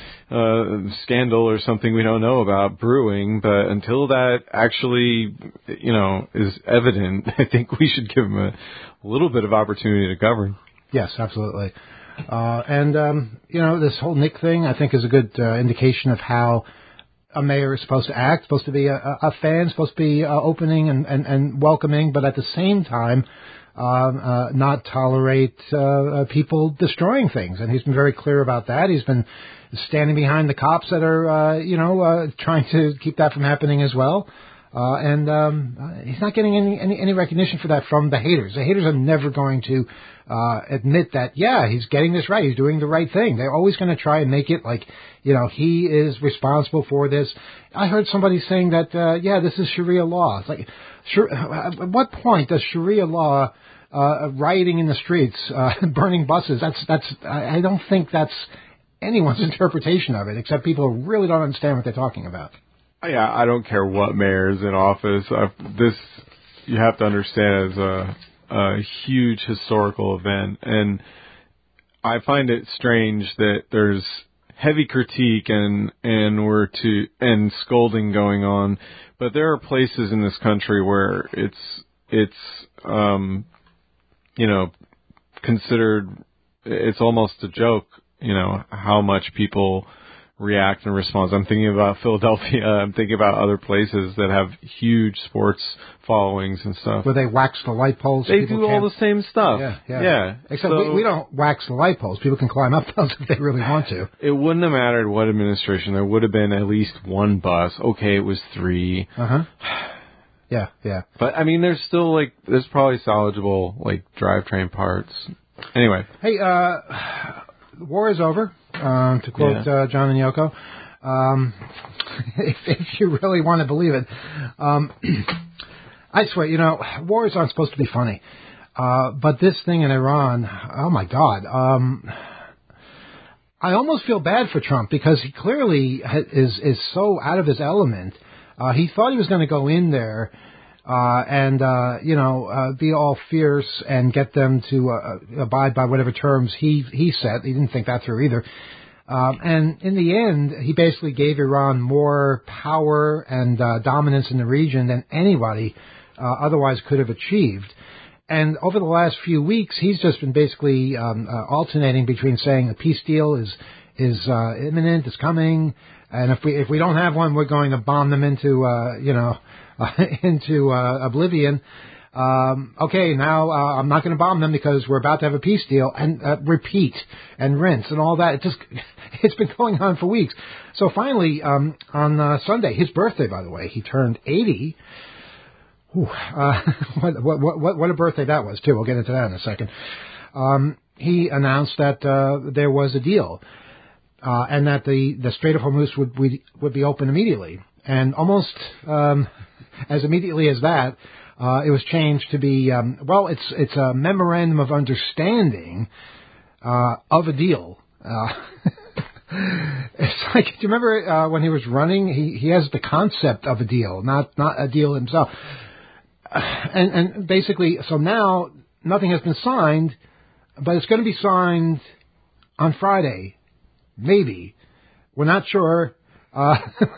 uh, scandal or something we don't know about brewing, but until that actually, you know, is evident, I think we should give him a little bit of opportunity to govern. Yes, absolutely. Uh, and, um, you know, this whole Nick thing, I think, is a good uh, indication of how a mayor is supposed to act, supposed to be a, a fan, supposed to be uh, opening and, and, and welcoming, but at the same time, um, uh, not tolerate uh, uh, people destroying things. And he's been very clear about that. He's been standing behind the cops that are, uh, you know, uh, trying to keep that from happening as well. Uh, and um, uh, he's not getting any, any any recognition for that from the haters. The haters are never going to uh, admit that, yeah, he's getting this right. He's doing the right thing. They're always going to try and make it like, you know, he is responsible for this. I heard somebody saying that, uh, yeah, this is Sharia law. It's like, sure, at what point does Sharia law, uh, rioting in the streets, uh, burning buses, that's, that's, I don't think that's anyone's interpretation of it, except people who really don't understand what they're talking about. Yeah, I don't care what mayor's in office. I've, this you have to understand as a, a huge historical event, and I find it strange that there's heavy critique and and we're to and scolding going on, but there are places in this country where it's it's um you know considered it's almost a joke, you know, how much people react and respond. I'm thinking about Philadelphia. I'm thinking about other places that have huge sports followings and stuff. Where they wax the light poles. They do all the same stuff. Yeah, yeah. yeah. Except so, we, we don't wax the light poles. People can climb up those if they really want to. It wouldn't have mattered what administration. There would have been at least one bus. Okay, it was three. Uh-huh. Yeah, yeah. But, I mean, there's still, like, there's probably salvageable, like, drivetrain parts. Anyway. Hey, uh, the war is over. Um, to quote yeah. uh, John and Yoko, um, if, if you really want to believe it. Um, I swear, you know, wars aren't supposed to be funny. Uh, but this thing in Iran, oh my God. Um, I almost feel bad for Trump because he clearly ha- is, is so out of his element. Uh, he thought he was going to go in there Uh, and, uh, you know, uh, be all fierce and get them to uh, abide by whatever terms he he set. He didn't think that through either. Um, and in the end, he basically gave Iran more power and uh, dominance in the region than anybody uh, otherwise could have achieved. And over the last few weeks, he's just been basically um, uh, alternating between saying a peace deal is is uh, imminent, is coming, and if we if we don't have one, we're going to bomb them into uh, you know. Uh, into uh, oblivion. Um, okay, now uh, I'm not going to bomb them because we're about to have a peace deal, and uh, repeat and rinse and all that. It just it's been going on for weeks. So finally, um, on uh, Sunday, his birthday, by the way, he turned eighty. Whew, uh, what, what what what a birthday that was too. We'll get into that in a second. Um, he announced that uh, there was a deal, uh, and that the, the Strait of Hormuz would, would would be open immediately, and almost um, as immediately as that. Uh, it was changed to be, um, well, it's it's a memorandum of understanding uh, of a deal. Uh, it's like, do you remember uh, when he was running? He he has the concept of a deal, not not a deal himself. Uh, and and basically, so now nothing has been signed, but it's going to be signed on Friday, maybe. We're not sure. Uh,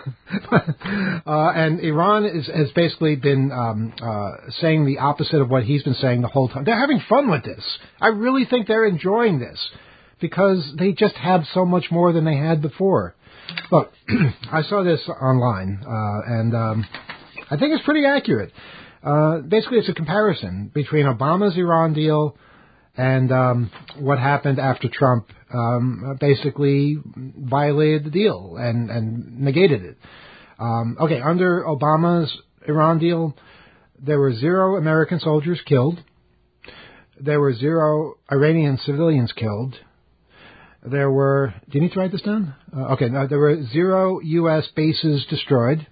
uh, and Iran is, has basically been um, uh, saying the opposite of what he's been saying the whole time. They're having fun with this. I really think they're enjoying this because they just have so much more than they had before. Look, I saw this online, uh, and um, I think it's pretty accurate. Uh, basically, it's a comparison between Obama's Iran deal and um, what happened after Trump um, basically violated the deal and, and negated it. Um, okay, under Obama's Iran deal, there were zero American soldiers killed. There were zero Iranian civilians killed. There were, do you need to write this down? Uh, okay, no, there were zero U S bases destroyed.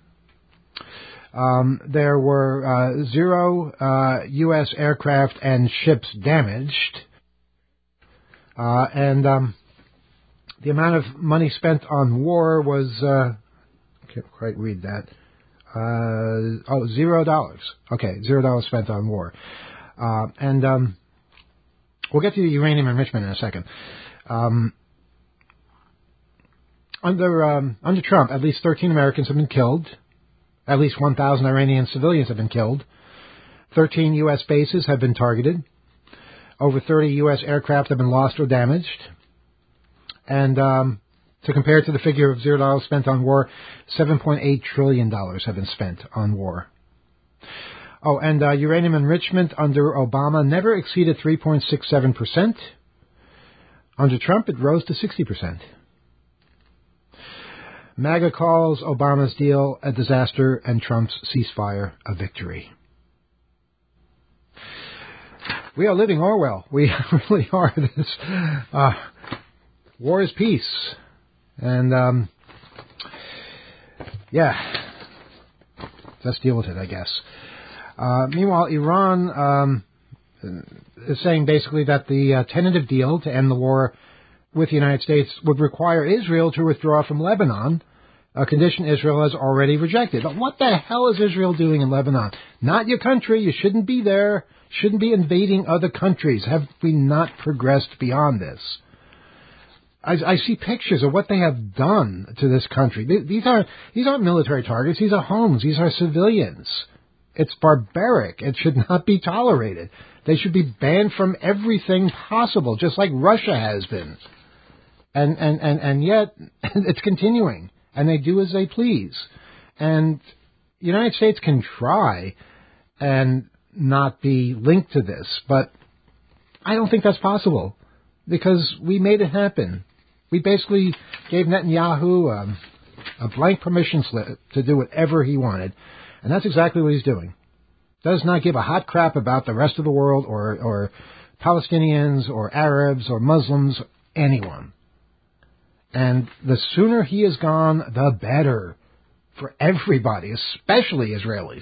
Um, there were uh, zero uh, U S aircraft and ships damaged. Uh, and um, the amount of money spent on war was, uh, I can't quite read that, uh, oh, zero dollars. Okay, zero dollars spent on war. Uh, and um, we'll get to the uranium enrichment in a second. Um, under um, under Trump, at least thirteen Americans have been killed. At least one thousand Iranian civilians have been killed. thirteen U S bases have been targeted. Over thirty U S aircraft have been lost or damaged. And um, to compare to the figure of zero dollars spent on war, seven point eight trillion dollars have been spent on war. Oh, and uh, uranium enrichment under Obama never exceeded three point six seven percent. Under Trump, it rose to sixty percent. MAGA calls Obama's deal a disaster and Trump's ceasefire a victory. We are living Orwell. We really are. This uh, war is peace, and um, yeah, let's deal with it, I guess. Uh, meanwhile, Iran um, is saying basically that the uh, tentative deal to end the war with the United States would require Israel to withdraw from Lebanon, a condition Israel has already rejected. But what the hell is Israel doing in Lebanon? Not your country. You shouldn't be there. Shouldn't be invading other countries. Have we not progressed beyond this? I, I see pictures of what they have done to this country. These aren't, these aren't military targets. These are homes. These are civilians. It's barbaric. It should not be tolerated. They should be banned from everything possible, just like Russia has been. And, and, and, and yet, it's continuing. And they do as they please. And the United States can try and not be linked to this. But I don't think that's possible. Because we made it happen. We basically gave Netanyahu um, a blank permission slip to do whatever he wanted. And that's exactly what he's doing. Does not give a hot crap about the rest of the world or, or Palestinians or Arabs or Muslims, anyone. And the sooner he is gone, the better for everybody, especially Israelis.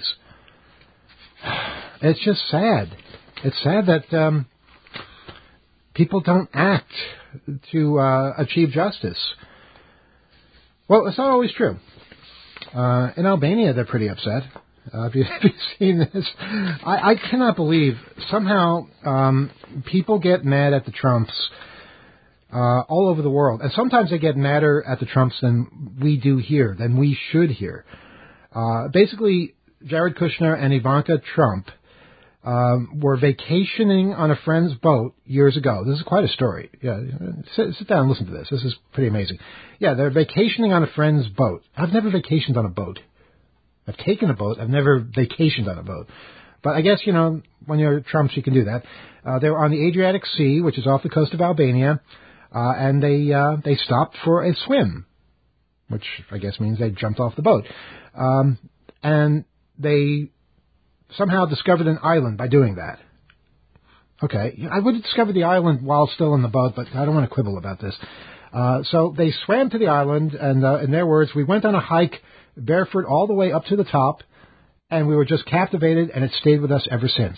It's just sad. It's sad that um, people don't act to uh, achieve justice. Well, it's not always true. Uh, in Albania, they're pretty upset. Uh, have, you, have you seen this? I, I cannot believe somehow um, people get mad at the Trumps uh, all over the world. And sometimes they get madder at the Trumps than we do here, than we should here. Uh, basically, Jared Kushner and Ivanka Trump um, were vacationing on a friend's boat years ago. This is quite a story. Yeah, sit, sit down and listen to this. This is pretty amazing. Yeah, they're vacationing on a friend's boat. I've never vacationed on a boat. I've taken a boat. I've never vacationed on a boat. But I guess, you know, when you're Trumps, you can do that. Uh, they were on the Adriatic Sea, which is off the coast of Albania, uh, and they uh, they stopped for a swim, which I guess means they jumped off the boat. Um, and they somehow discovered an island by doing that. Okay, I would have discovered the island while still in the boat, but I don't want to quibble about this. Uh, so they swam to the island, and uh, in their words, we went on a hike barefoot all the way up to the top, and we were just captivated, and it stayed with us ever since.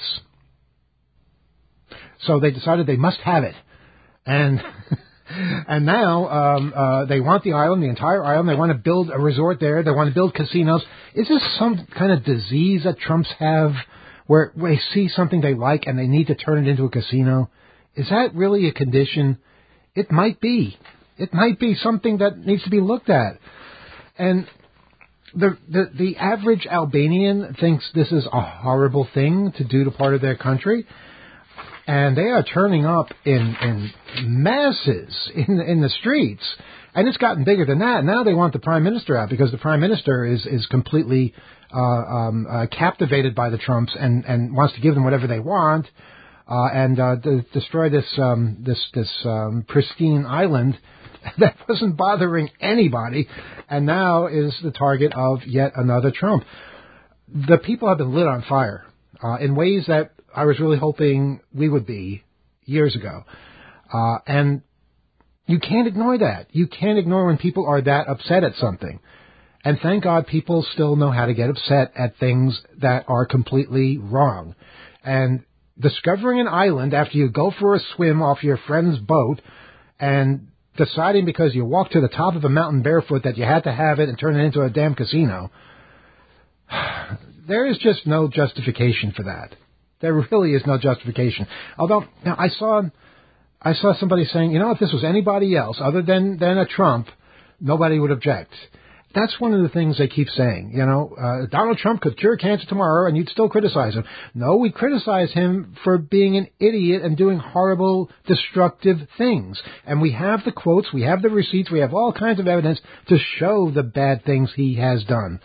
So they decided they must have it. And and now um, uh, they want the island, the entire island. They want to build a resort there. They want to build casinos. Is this some kind of disease that Trumps have where they see something they like and they need to turn it into a casino? Is that really a condition? It might be. It might be something that needs to be looked at. And the, the the average Albanian thinks this is a horrible thing to do to part of their country. And they are turning up in, in masses in, in the streets. And it's gotten bigger than that. Now they want the prime minister out because the prime minister is, is completely uh, um, uh, captivated by the Trumps and, and wants to give them whatever they want. Uh, and uh, to destroy this um, this this um, pristine island that wasn't bothering anybody, and now is the target of yet another Trump. The people have been lit on fire uh, in ways that I was really hoping we would be years ago, uh, and you can't ignore that. You can't ignore when people are that upset at something. And thank God people still know how to get upset at things that are completely wrong. And discovering an island after you go for a swim off your friend's boat and deciding because you walked to the top of a mountain barefoot that you had to have it and turn it into a damn casino, there is just no justification for that. There really is no justification. Although, now I saw I saw somebody saying, you know, if this was anybody else other than, than a Trump, nobody would object. That's one of the things they keep saying. You know, uh, Donald Trump could cure cancer tomorrow and you'd still criticize him. No, we criticize him for being an idiot and doing horrible, destructive things. And we have the quotes, we have the receipts, we have all kinds of evidence to show the bad things he has done.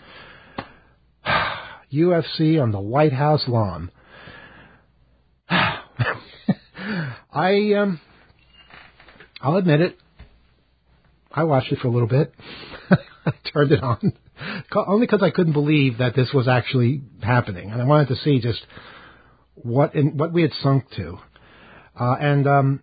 U F C on the White House lawn. I, um, I'll admit it. I watched it for a little bit. I turned it on, only because I couldn't believe that this was actually happening, and I wanted to see just what in, what we had sunk to. Uh, and um,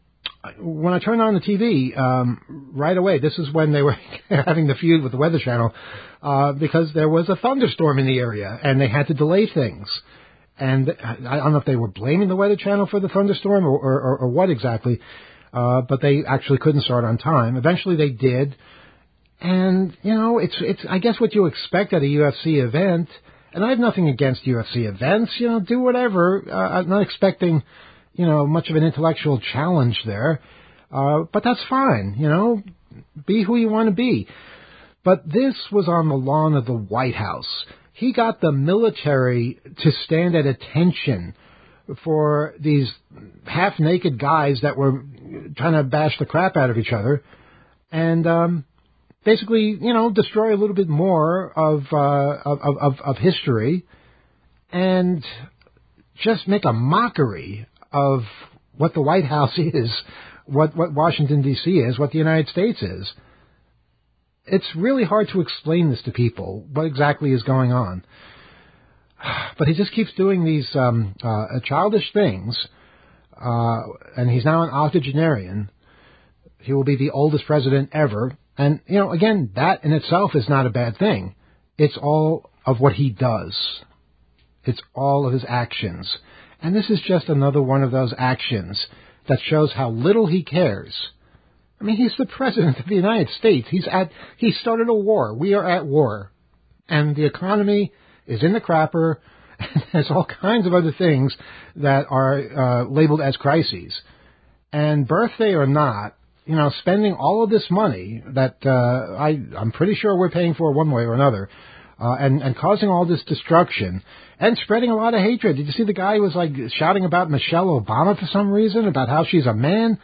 when I turned on the T V, um, right away, this is when they were having the feud with the Weather Channel, uh, because there was a thunderstorm in the area, and they had to delay things. And I don't know if they were blaming the Weather Channel for the thunderstorm or, or, or what exactly, uh, but they actually couldn't start on time. Eventually they did. And, you know, it's, it's, I guess what you expect at a U F C event, and I have nothing against U F C events, you know, do whatever. Uh, I'm not expecting, you know, much of an intellectual challenge there. Uh, but that's fine, you know, be who you want to be. But this was on the lawn of the White House. He got the military to stand at attention for these half-naked guys that were trying to bash the crap out of each other. And, um, basically, you know, destroy a little bit more of, uh, of, of, of history and just make a mockery of what the White House is, what, what Washington, D C is, what the United States is. It's really hard to explain this to people, what exactly is going on. But he just keeps doing these um, uh, childish things, uh, and he's now an octogenarian. He will be the oldest president ever. And, you know, again, that in itself is not a bad thing. It's all of what he does. It's all of his actions. And this is just another one of those actions that shows how little he cares. I mean, he's the president of the United States. He's at, he started a war. We are at war. And the economy is in the crapper. And there's all kinds of other things that are uh, labeled as crises. And birthday or not, you know, spending all of this money that uh, I, I'm pretty sure we're paying for one way or another, uh, and, and causing all this destruction and spreading a lot of hatred. Did you see the guy who was like shouting about Michelle Obama for some reason, about how she's a man?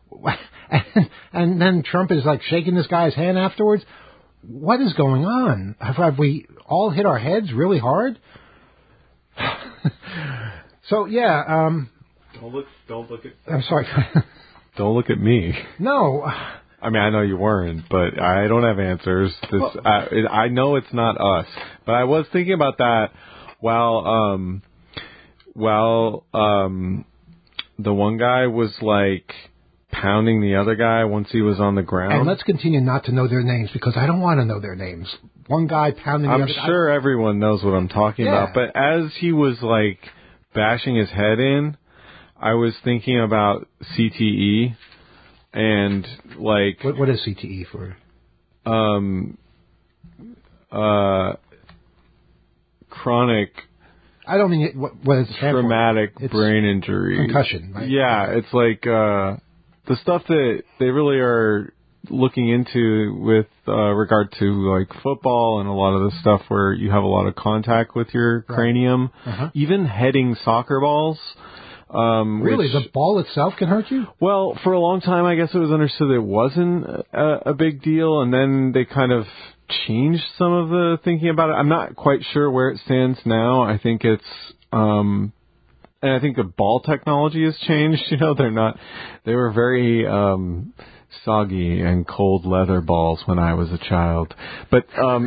And, and then Trump is like shaking this guy's hand afterwards. What is going on? Have, have we all hit our heads really hard? So, yeah. Um, don't look, don't look at... I'm sorry. Don't look at me. No. I mean, I know you weren't, but I don't have answers. This, well, I, it, I know it's not us. But I was thinking about that while, um, while um, the one guy was, like, pounding the other guy once he was on the ground. And let's continue not to know their names, because I don't want to know their names. One guy pounding the I'm other guy. I'm sure everyone knows what I'm talking yeah. about. But as he was, like, bashing his head in, I was thinking about C T E and, like... What, what is C T E for? Um, uh, chronic... I don't mean it, what, what is it traumatic it's brain injury. Concussion, right? Yeah, it's like uh, the stuff that they really are looking into with uh, regard to like football and a lot of the stuff where you have a lot of contact with your right. cranium. Uh-huh. Even heading soccer balls. Um, really? which, the ball itself can hurt you? Well, for a long time, I guess it was understood it wasn't a, a big deal, and then they kind of changed some of the thinking about it. I'm not quite sure where it stands now. I think it's, um, and I think the ball technology has changed. You know, they're not, they were very, um, soggy and cold leather balls when I was a child. But, um,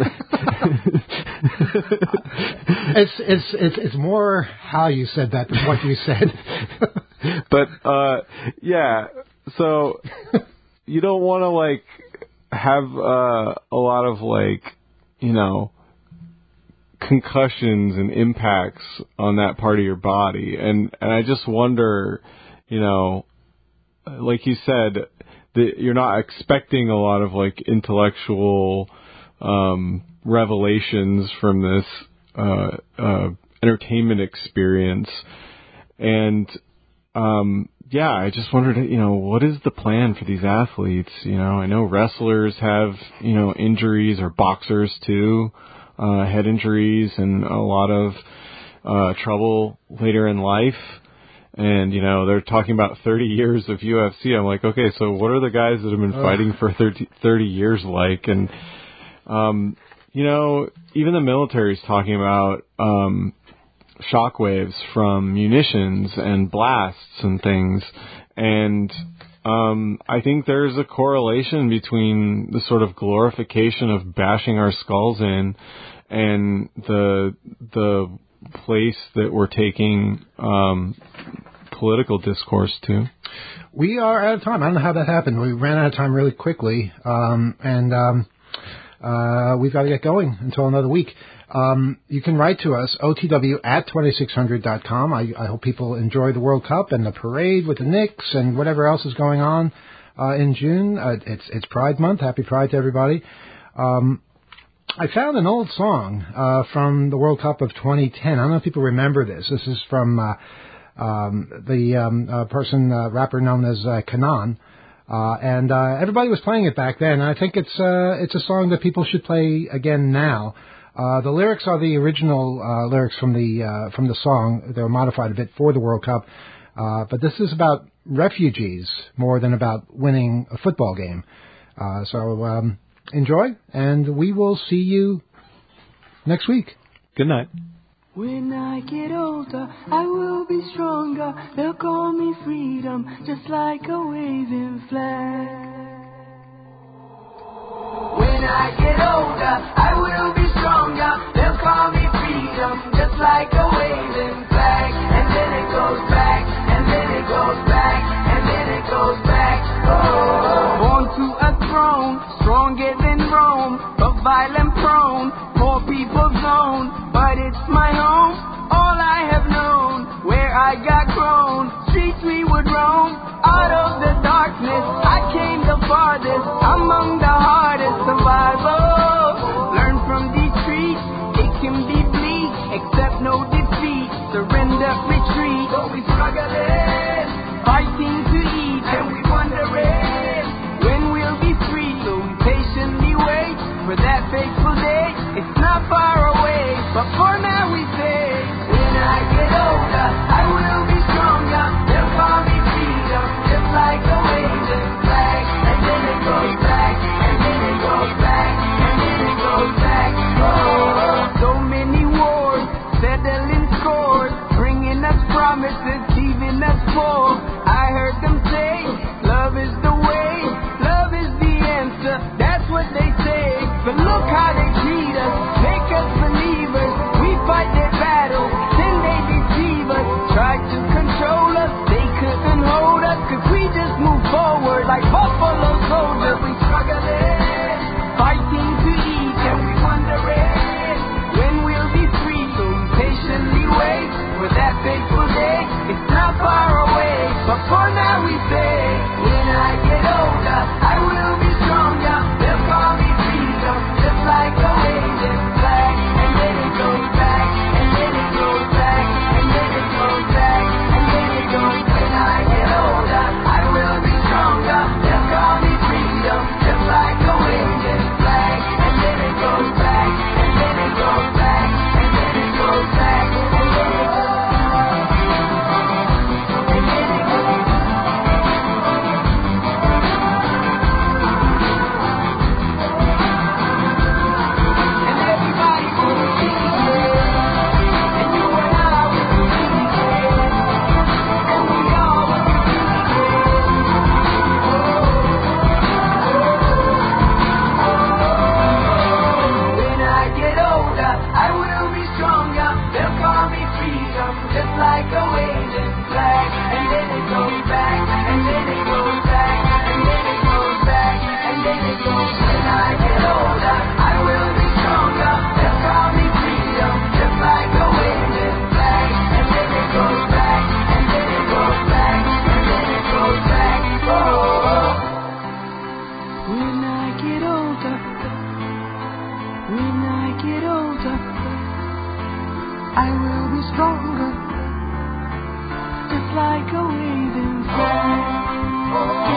it's, it's, it's, it's more how you said that than what you said. But, uh, yeah, so you don't want to like, have uh, a lot of like, you know, concussions and impacts on that part of your body, and and I just wonder, you know, like you said, that you're not expecting a lot of like intellectual um, revelations from this uh, uh, entertainment experience, and um, yeah, I just wondered, you know, what is the plan for these athletes? You know, I know wrestlers have, you know, injuries, or boxers too, uh, head injuries and a lot of uh, trouble later in life. And, you know, they're talking about thirty years of U F C. I'm like, okay, so what are the guys that have been fighting for thirty, thirty years like? And, um, you know, even the military's talking about, um, shockwaves from munitions and blasts and things, and um, I think there's a correlation between the sort of glorification of bashing our skulls in and the the place that we're taking um, political discourse to. We are out of time. I don't know how that happened. We ran out of time really quickly, um, and um, uh, we've got to get going until another week. Um, you can write to us, O T W at twenty-six hundred dot com. I, I hope people enjoy the World Cup and the parade with the Knicks and whatever else is going on uh, in June. Uh, it's it's Pride Month. Happy Pride to everybody. Um, I found an old song uh, from the World Cup of twenty ten. I don't know if people remember this. This is from uh, um, the um, uh, person, uh, rapper known as uh, Kanan. Uh, and uh, everybody was playing it back then. And I think it's uh, it's a song that people should play again now. Uh, the lyrics are the original uh, lyrics from the uh, from the song. They were modified a bit for the World Cup, uh, but this is about refugees more than about winning a football game. Uh, so um, enjoy, and we will see you next week. Good night. When I get older, I will be stronger. They'll call me freedom, just like a waving flag. When I get older, I will be stronger. They'll call me freedom, just like a waving flag. And then it goes back, and then it goes back, and then it goes back. Oh. Born to a throne, stronger than Rome, but violent prone, poor people's zone. But it's my home, all I have known. Where I got grown, streets we would roam. Out of the darkness, I came the farthest, among the hardest survivors. Learn from these streets, it can be bleak, accept no defeat, surrender, retreat. But we struggling, fighting to eat, and we wondering when we'll be free. So we patiently wait for that fateful day. It's not far away, but for now we say, when I get older, I will be stronger. They'll call me freedom, just like a waving flag. And then it goes back, and then it goes back, and then it goes back. Oh, so many wars, settling scores, promised achieving us full. I heard them say, love is the way, love is the answer. That's what they say. But look how they treat us, make us believers. We fight their battles, then they deceive us. Try to control us, they couldn't hold us. Cause we just move forward like buffalo soldiers. We struggling, fighting to eat, and we wondering when we'll be free. So we patiently wait for that fateful day. It's not far away, but for now we say, when I get older, I will be stronger. They'll call me freedom, just like a waving flag. And then it goes back, and then it goes back, and then it goes back, and then it goes. When I get older, I will be stronger. They'll call me freedom, just like a waving flag. And then it goes back, and then it goes back, and then it goes back, and then it goes. Just like a waving flag, and then it goes back, and then it goes back, and then it goes back, and then it goes. When I get older, I will be stronger. They'll call me freedom, just like a waving flag, and then it goes back, and then it goes back, and then it goes back. Oh, when I get older, when I get older, I will be stronger. Just like a waving flag.